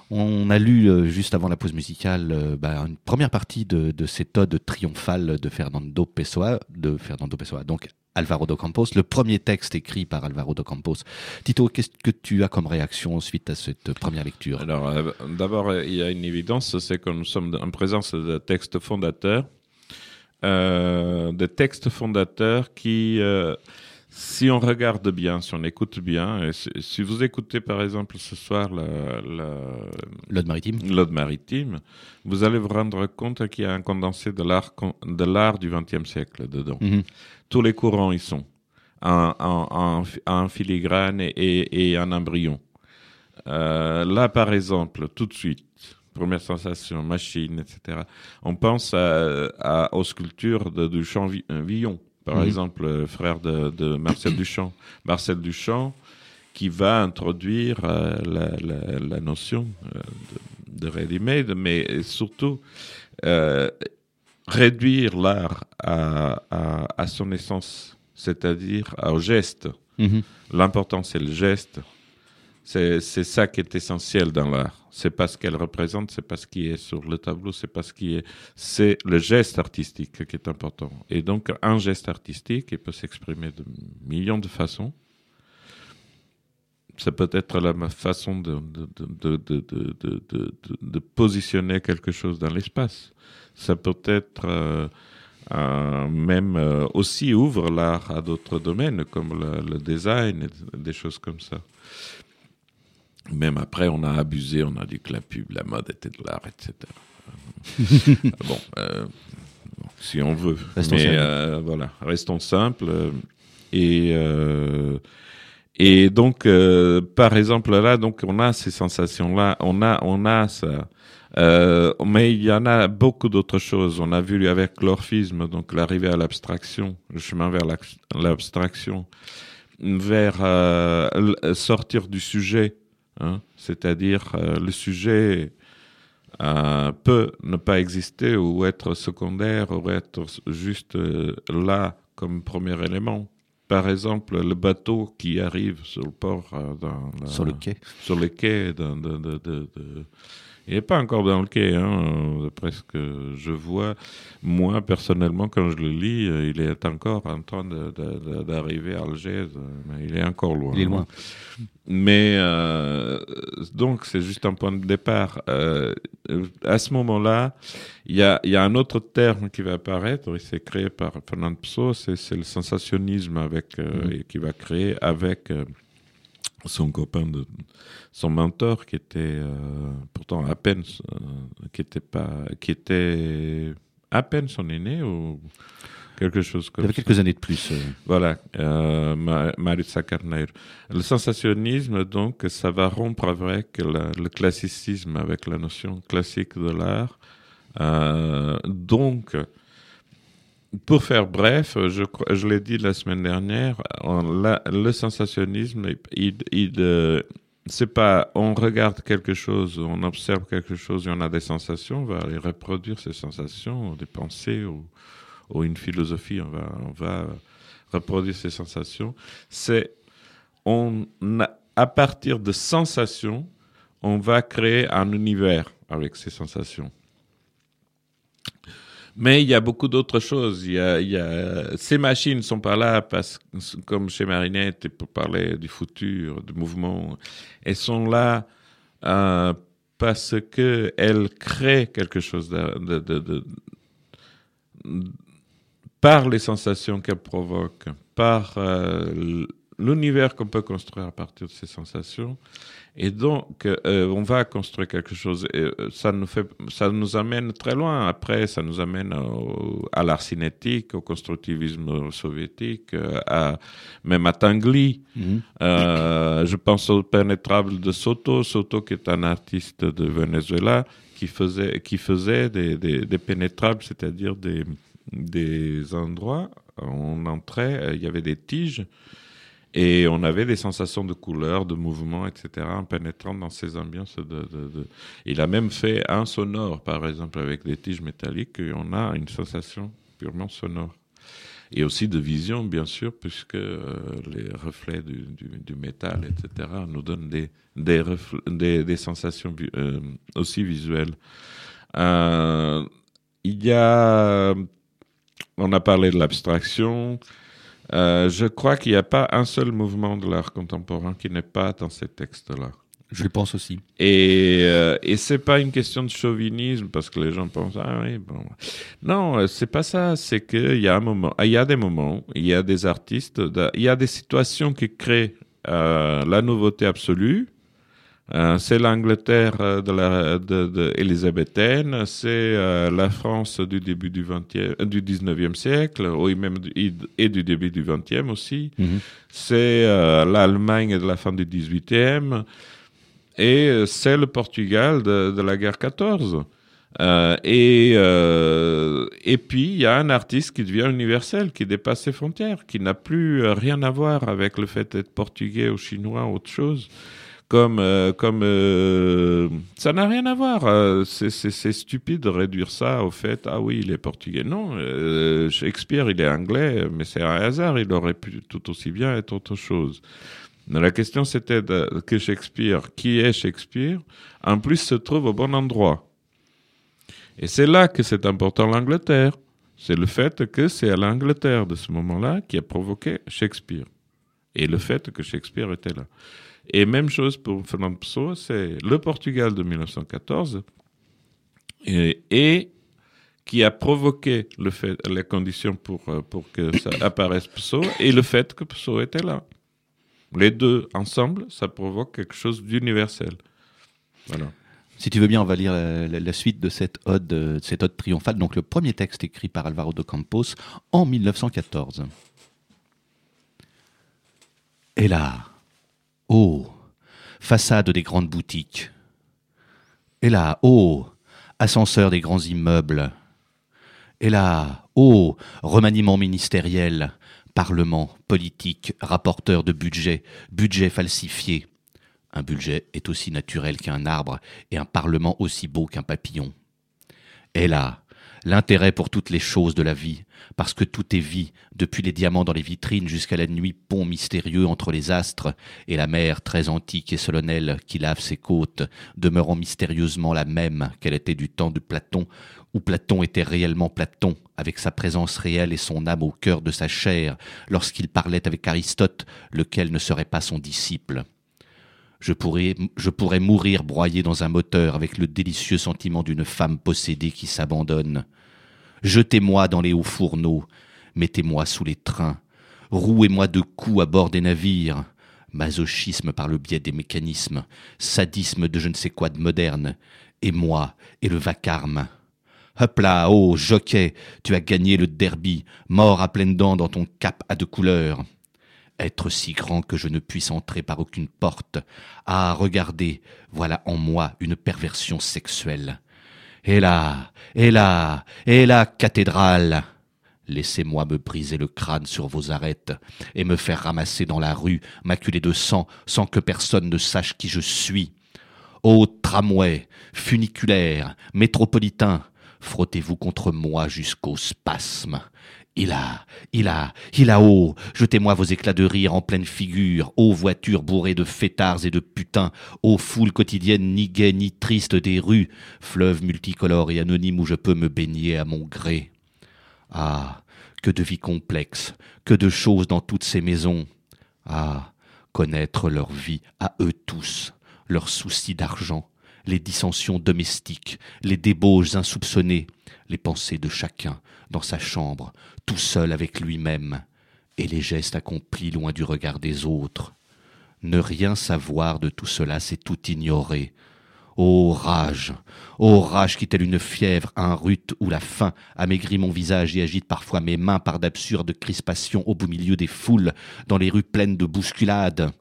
On a lu euh, juste avant la pause musicale euh, bah, une première partie de, de cette ode triomphale de Fernando Pessoa, de Fernando Pessoa, donc Álvaro de Campos, le premier texte écrit par Álvaro de Campos. Tito, qu'est-ce que tu as comme réaction suite à cette première lecture? Alors, euh, d'abord, il y a une évidence, c'est que nous sommes en présence de textes fondateurs, euh, des textes fondateurs qui... Euh, Si on regarde bien, si on écoute bien, et si, si vous écoutez par exemple ce soir la, la, l'Ode maritime, l'Ode maritime, vous allez vous rendre compte qu'il y a un condensé de l'art, de l'art du vingtième siècle dedans. Mm-hmm. Tous les courants y sont, en, en, en, en filigrane et, et, et en embryon. Euh, là, par exemple, tout de suite, première sensation, machine, et cetera. On pense à, à, aux sculptures de, du Champ Villon. Par mmh. exemple, euh, frère de, de Marcel Duchamp. Marcel Duchamp, qui va introduire euh, la, la, la notion euh, de, de ready-made, mais surtout euh, réduire l'art à, à, à son essence, c'est-à-dire au geste. Mmh. L'important, c'est le geste. C'est, c'est ça qui est essentiel dans l'art. C'est pas ce qu'elle représente, c'est pas ce qui est sur le tableau, c'est pas ce qui est... C'est le geste artistique qui est important. Et donc, un geste artistique, il peut s'exprimer de millions de façons. Ça peut être la façon de, de, de, de, de, de, de, de positionner quelque chose dans l'espace. Ça peut être... Euh, Euh, même euh, aussi ouvre l'art à d'autres domaines comme le, le design et des choses comme ça. Même après, on a abusé, on a dit que la pub, la mode était de l'art, et cetera. bon, euh, si on veut. Restons Mais euh, voilà, restons simples. Et, euh, et donc, euh, par exemple, là, donc, on a ces sensations-là, on a, on a ça. Euh, mais il y en a beaucoup d'autres choses. On a vu avec l'orphisme, donc l'arrivée à l'abstraction, le chemin vers l'abstraction, vers euh, sortir du sujet, hein, c'est-à-dire euh, le sujet euh, peut ne pas exister ou être secondaire ou être juste euh, là comme premier élément. Par exemple, le bateau qui arrive sur le port, euh, dans la, sur le quai, sur le quai de, de, de, de, de il n'est pas encore dans le quai, hein, d'après ce que je vois. Moi, personnellement, quand je le lis, il est encore en train de, de, de, d'arriver à Alger, mais il est encore loin. Il est loin. Mais euh, donc, c'est juste un point de départ. Euh, à ce moment-là, il y a, y a un autre terme qui va apparaître, et c'est créé par Fernando Pessoa, c'est, c'est le sensationnisme avec, euh, mmh. et qui va créer avec... Euh, son copain, de, son mentor, qui était euh, pourtant à peine, euh, qui était pas, qui était à peine son aîné ou quelque chose comme ça. Il y avait quelques années de plus. Euh... Voilà, euh, Maritza Carneiro. Le sensationnisme, donc, ça va rompre avec la, le classicisme, avec la notion classique de l'art. Euh, donc, pour faire bref, je, je l'ai dit la semaine dernière, on, la, le sensationnisme, il, il, euh, c'est pas on regarde quelque chose, on observe quelque chose et on a des sensations, on va aller reproduire ces sensations, des pensées ou, ou une philosophie, on va, on va reproduire ces sensations. C'est on a, à partir de sensations, on va créer un univers avec ces sensations. Mais il y a beaucoup d'autres choses. Il y a, il y a... Ces machines ne sont pas là parce que, comme chez Marinette, pour parler du futur, du mouvement, elles sont là euh, parce qu'elles créent quelque chose de, de, de, de, par les sensations qu'elles provoquent, par euh, l'univers qu'on peut construire à partir de ces sensations. Et donc, euh, on va construire quelque chose. Et ça nous fait, ça nous amène très loin. Après, ça nous amène au, à l'art cinétique, au constructivisme soviétique, à, même à Tinguely. Mmh. Euh, je pense au Pénétrable de Soto. Soto, qui est un artiste de Venezuela, qui faisait, qui faisait des, des, des pénétrables, c'est-à-dire des, des endroits où on entrait, il y avait des tiges. Et on avait des sensations de couleur, de mouvement, et cetera, en pénétrant dans ces ambiances. De, de, de... Il a même fait un sonore, par exemple, avec des tiges métalliques, et on a une sensation purement sonore. et aussi de vision, bien sûr, puisque euh, les reflets du, du, du métal, et cetera, nous donnent des, des, refl- des, des sensations euh, aussi visuelles. Euh, il y a, on a parlé de l'abstraction. Euh, je crois qu'il n'y a pas un seul mouvement de l'art contemporain qui n'est pas dans ces textes-là. Je le pense aussi. Et, euh, et c'est pas une question de chauvinisme parce que les gens pensent ah oui bon non c'est pas ça, c'est que il y a un moment il y a des moments il y a des artistes il y a des situations qui créent euh, la nouveauté absolue. Euh, c'est l'Angleterre de la de, de élisabéthaine, c'est euh, la France du début du vingtième du dix-neuvième siècle, ou même du, et du début du vingtième aussi. Mm-hmm. C'est euh, l'Allemagne de la fin du dix-huitième. Et c'est le Portugal de, de la guerre quatorze. Euh, et, euh, et puis, il y a un artiste qui devient universel, qui dépasse ses frontières, qui n'a plus rien à voir avec le fait d'être portugais ou chinois ou autre chose. Comme, euh, comme euh, ça n'a rien à voir. Euh, c'est, c'est, c'est stupide de réduire ça au fait, ah oui, il est portugais. Non, euh, Shakespeare, il est anglais, mais c'est un hasard. Il aurait pu tout aussi bien être autre chose. La question, c'était de, que Shakespeare, qui est Shakespeare, en plus se trouve au bon endroit. Et c'est là que c'est important l'Angleterre. C'est le fait que c'est à l'Angleterre de ce moment-là qui a provoqué Shakespeare. Et le fait que Shakespeare était là. Et même chose pour Fernando Pessoa, c'est le Portugal de dix-neuf cent quatorze et, et qui a provoqué le fait, les conditions pour, pour que ça apparaisse Pessoa et le fait que Pessoa était là. Les deux ensemble, ça provoque quelque chose d'universel. Voilà. Si tu veux bien, on va lire la, la, la suite de cette ode, de cette ode triomphale. Donc le premier texte écrit par Álvaro de Campos en dix-neuf cent quatorze. Et là, oh, façade des grandes boutiques. Et là, oh, ascenseur des grands immeubles. Et là, oh, remaniement ministériel. Parlement, politique, rapporteur de budget, budget falsifié. Un budget est aussi naturel qu'un arbre et un parlement aussi beau qu'un papillon. Et là, l'intérêt pour toutes les choses de la vie, parce que tout est vie, depuis les diamants dans les vitrines jusqu'à la nuit pont mystérieux entre les astres, et la mer très antique et solennelle qui lave ses côtes, demeurant mystérieusement la même qu'elle était du temps de Platon, où Platon était réellement Platon, avec sa présence réelle et son âme au cœur de sa chair, lorsqu'il parlait avec Aristote, lequel ne serait pas son disciple. Je pourrais, je pourrais mourir broyé dans un moteur avec le délicieux sentiment d'une femme possédée qui s'abandonne. Jetez-moi dans les hauts fourneaux, mettez-moi sous les trains, rouez-moi de coups à bord des navires. Masochisme par le biais des mécanismes, sadisme de je ne sais quoi de moderne, et moi, et le vacarme. Hop là, oh, jockey, tu as gagné le derby, mort à pleines dents dans ton cap à deux couleurs. Être si grand que je ne puisse entrer par aucune porte. Ah, regardez, voilà en moi une perversion sexuelle. Et là, et là, et là, cathédrale. Laissez-moi me briser le crâne sur vos arêtes et me faire ramasser dans la rue, maculé de sang, sans que personne ne sache qui je suis. Ô tramway, funiculaire, métropolitain, frottez-vous contre moi jusqu'au spasme. Il a, il a, il a haut, jetez-moi vos éclats de rire en pleine figure, ô voitures bourrées de fêtards et de putains, ô foules quotidiennes ni gaies ni tristes des rues, fleuve multicolore et anonyme où je peux me baigner à mon gré. Ah, que de vie complexe, que de choses dans toutes ces maisons. Ah, connaître leur vie à eux tous, leurs soucis d'argent, les dissensions domestiques, les débauches insoupçonnées, les pensées de chacun dans sa chambre, tout seul avec lui-même, et les gestes accomplis loin du regard des autres. Ne rien savoir de tout cela, c'est tout ignorer. Ô rage, ô rage qui telle une fièvre, un rut où la faim amaigrit mon visage et agite parfois mes mains par d'absurdes crispations au beau milieu des foules, dans les rues pleines de bousculades.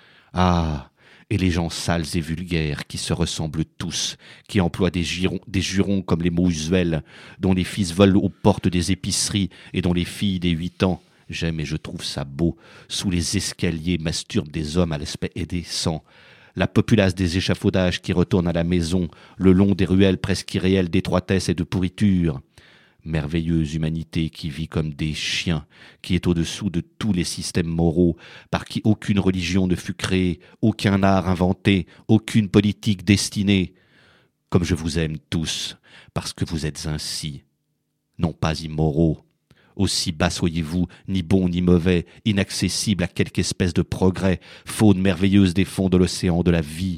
Ah, et les gens sales et vulgaires qui se ressemblent tous, qui emploient des, girons, des jurons comme les mots usuels, dont les fils volent aux portes des épiceries et dont les filles des huit ans, j'aime et je trouve ça beau, sous les escaliers masturbent des hommes à l'aspect indécent. La populace des échafaudages qui retournent à la maison, le long des ruelles presque irréelles d'étroitesse et de pourriture. Merveilleuse humanité qui vit comme des chiens, qui est au-dessous de tous les systèmes moraux, par qui aucune religion ne fut créée, aucun art inventé, aucune politique destinée. Comme je vous aime tous, parce que vous êtes ainsi, non pas immoraux. Aussi bas soyez-vous, ni bon ni mauvais, inaccessible à quelque espèce de progrès, faune merveilleuse des fonds de l'océan de la vie.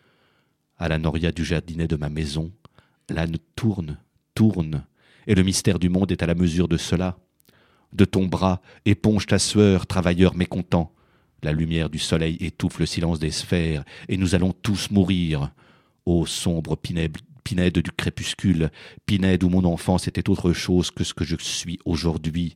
À la noria du jardinet de ma maison, l'âne tourne, tourne, et le mystère du monde est à la mesure de cela. De ton bras, éponge ta sueur, travailleur mécontent. La lumière du soleil étouffe le silence des sphères, et nous allons tous mourir. Ô sombre Pinède, Pinède du crépuscule, Pinède où mon enfance était autre chose que ce que je suis aujourd'hui.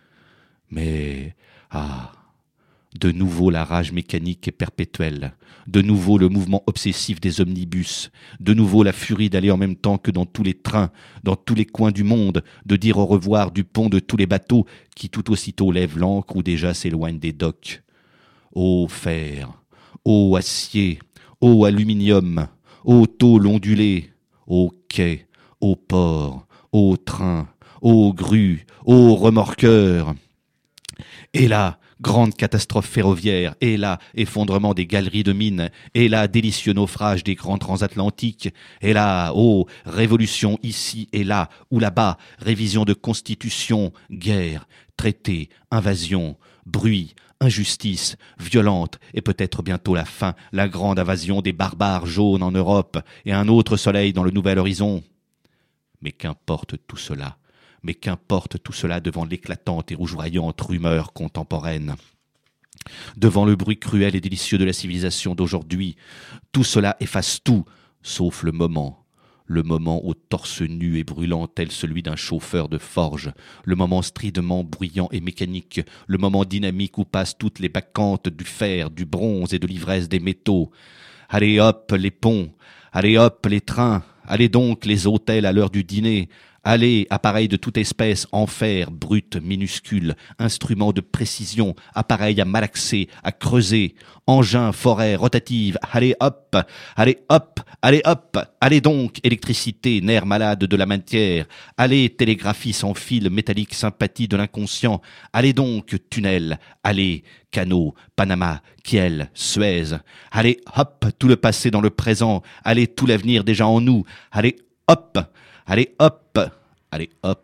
Mais, ah, de nouveau la rage mécanique est perpétuelle, de nouveau le mouvement obsessif des omnibus, de nouveau la furie d'aller en même temps que dans tous les trains, dans tous les coins du monde, de dire au revoir du pont de tous les bateaux qui tout aussitôt lèvent l'ancre ou déjà s'éloignent des docks. Ô fer, ô acier, ô aluminium, ô tôle ondulée, ô quai, ô port, ô train, ô grue, ô remorqueur. Et là, grande catastrophe ferroviaire, et là, effondrement des galeries de mines, et là, délicieux naufrage des grands transatlantiques, et là, oh, révolution ici et là, ou là-bas, révision de constitution, guerre, traité, invasion, bruit, injustice, violente, et peut-être bientôt la fin, la grande invasion des barbares jaunes en Europe, et un autre soleil dans le nouvel horizon. Mais qu'importe tout cela, mais qu'importe tout cela devant l'éclatante et rougeoyante rumeur contemporaine. Devant le bruit cruel et délicieux de la civilisation d'aujourd'hui, tout cela efface tout, sauf le moment. Le moment au torse nu et brûlant tel celui d'un chauffeur de forge, le moment stridement bruyant et mécanique, le moment dynamique où passent toutes les bacchantes du fer, du bronze et de l'ivresse des métaux. Allez hop les ponts, allez hop les trains, allez donc les hôtels à l'heure du dîner, allez appareils de toute espèce, en fer, brut, minuscule, instruments de précision, appareils à malaxer, à creuser, engins, forêts, rotatives, allez hop, allez hop, allez hop, allez donc électricité, nerf malade de la matière, allez télégraphie sans fil, métallique sympathie de l'inconscient, allez donc tunnel, allez canaux, Panama, Kiel, Suez, allez hop tout le passé dans le présent, allez tout l'avenir déjà en nous, allez hop, allez hop, allez hop.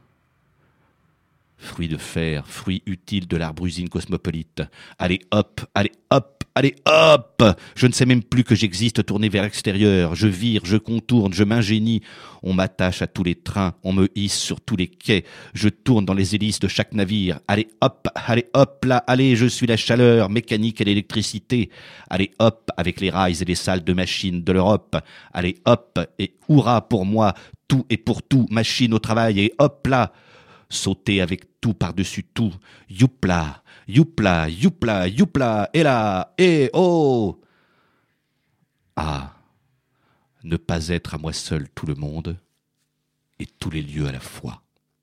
Fruit de fer, fruit utile de l'arbre usine cosmopolite. Allez hop, allez hop, allez hop. Je ne sais même plus que j'existe tourné vers l'extérieur. Je vire, je contourne, je m'ingénie. On m'attache à tous les trains, on me hisse sur tous les quais. Je tourne dans les hélices de chaque navire. Allez hop, allez hop là, allez, je suis la chaleur mécanique et l'électricité. Allez hop, avec les rails et les salles de machines de l'Europe. Allez hop, et hurrah pour moi, tout et pour tout, machine au travail, et hop là. Sauter avec tout par-dessus tout. Youpla, youpla, youpla, youpla, et là, et oh. Ah, ne pas être à moi seul tout le monde et tous les lieux à la fois.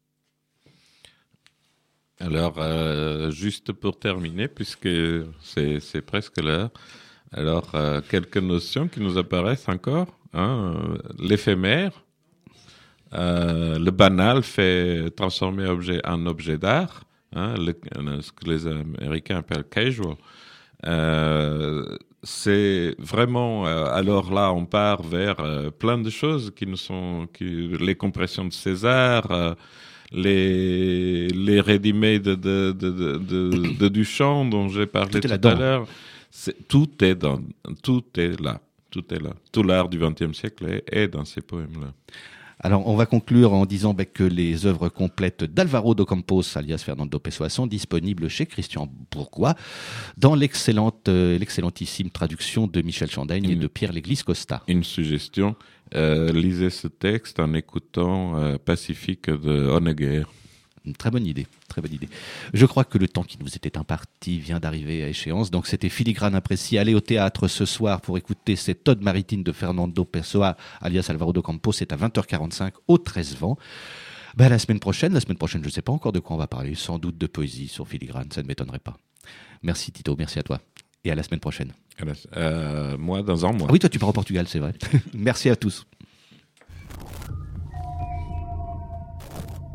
Alors, euh, juste pour terminer, puisque c'est, c'est presque l'heure, alors euh, quelques notions qui nous apparaissent encore. Hein, l'éphémère. Euh, le banal fait transformer objet en objet d'art, hein, le, ce que les Américains appellent casual. Euh, c'est vraiment, euh, alors là, on part vers euh, plein de choses qui nous sont, qui, les compressions de César, euh, les les ready-made de de de, de, de, de Duchamp dont j'ai parlé tout, tout à l'heure. C'est, tout est dans, tout est là, tout est là. Tout l'art du vingtième siècle est, est dans ces poèmes-là. Alors, on va conclure en disant bah, que les œuvres complètes d'Alvaro do Campos, alias Fernando Pessoa, sont disponibles chez Christian Bourgois dans l'excellente, euh, l'excellentissime traduction de Michel Chandaigne et de Pierre Léglise Costa. Une suggestion, euh, lisez ce texte en écoutant euh, Pacifique de Honegger. Une très bonne idée, très bonne idée. Je crois que le temps qui nous était imparti vient d'arriver à échéance. Donc c'était Filigrane Imprécis. Allez au théâtre ce soir pour écouter cette ode maritime de Fernando Pessoa, alias Alvaro do Campos. C'est à vingt heures quarante-cinq au treize vents. Ben, la semaine prochaine, la semaine prochaine, je ne sais pas encore de quoi on va parler. Sans doute de poésie sur Filigrane, ça ne m'étonnerait pas. Merci Tito, merci à toi. Et à la semaine prochaine. Euh, moi, dans un mois. Ah oui, toi tu pars au Portugal, c'est vrai. Merci à tous.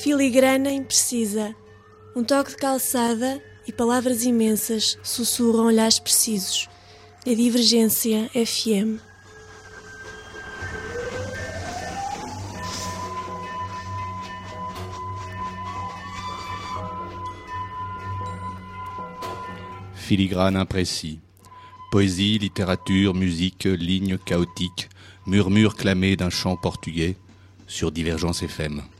Filigrana imprecisa, um toque de calçada e palavras imensas sussurram olhares precisos. A Divergência F M. Filigrane imprécis. Poésie, littérature, musique, lignes chaotiques, murmures clamés d'un chant portugais sur Divergence F M.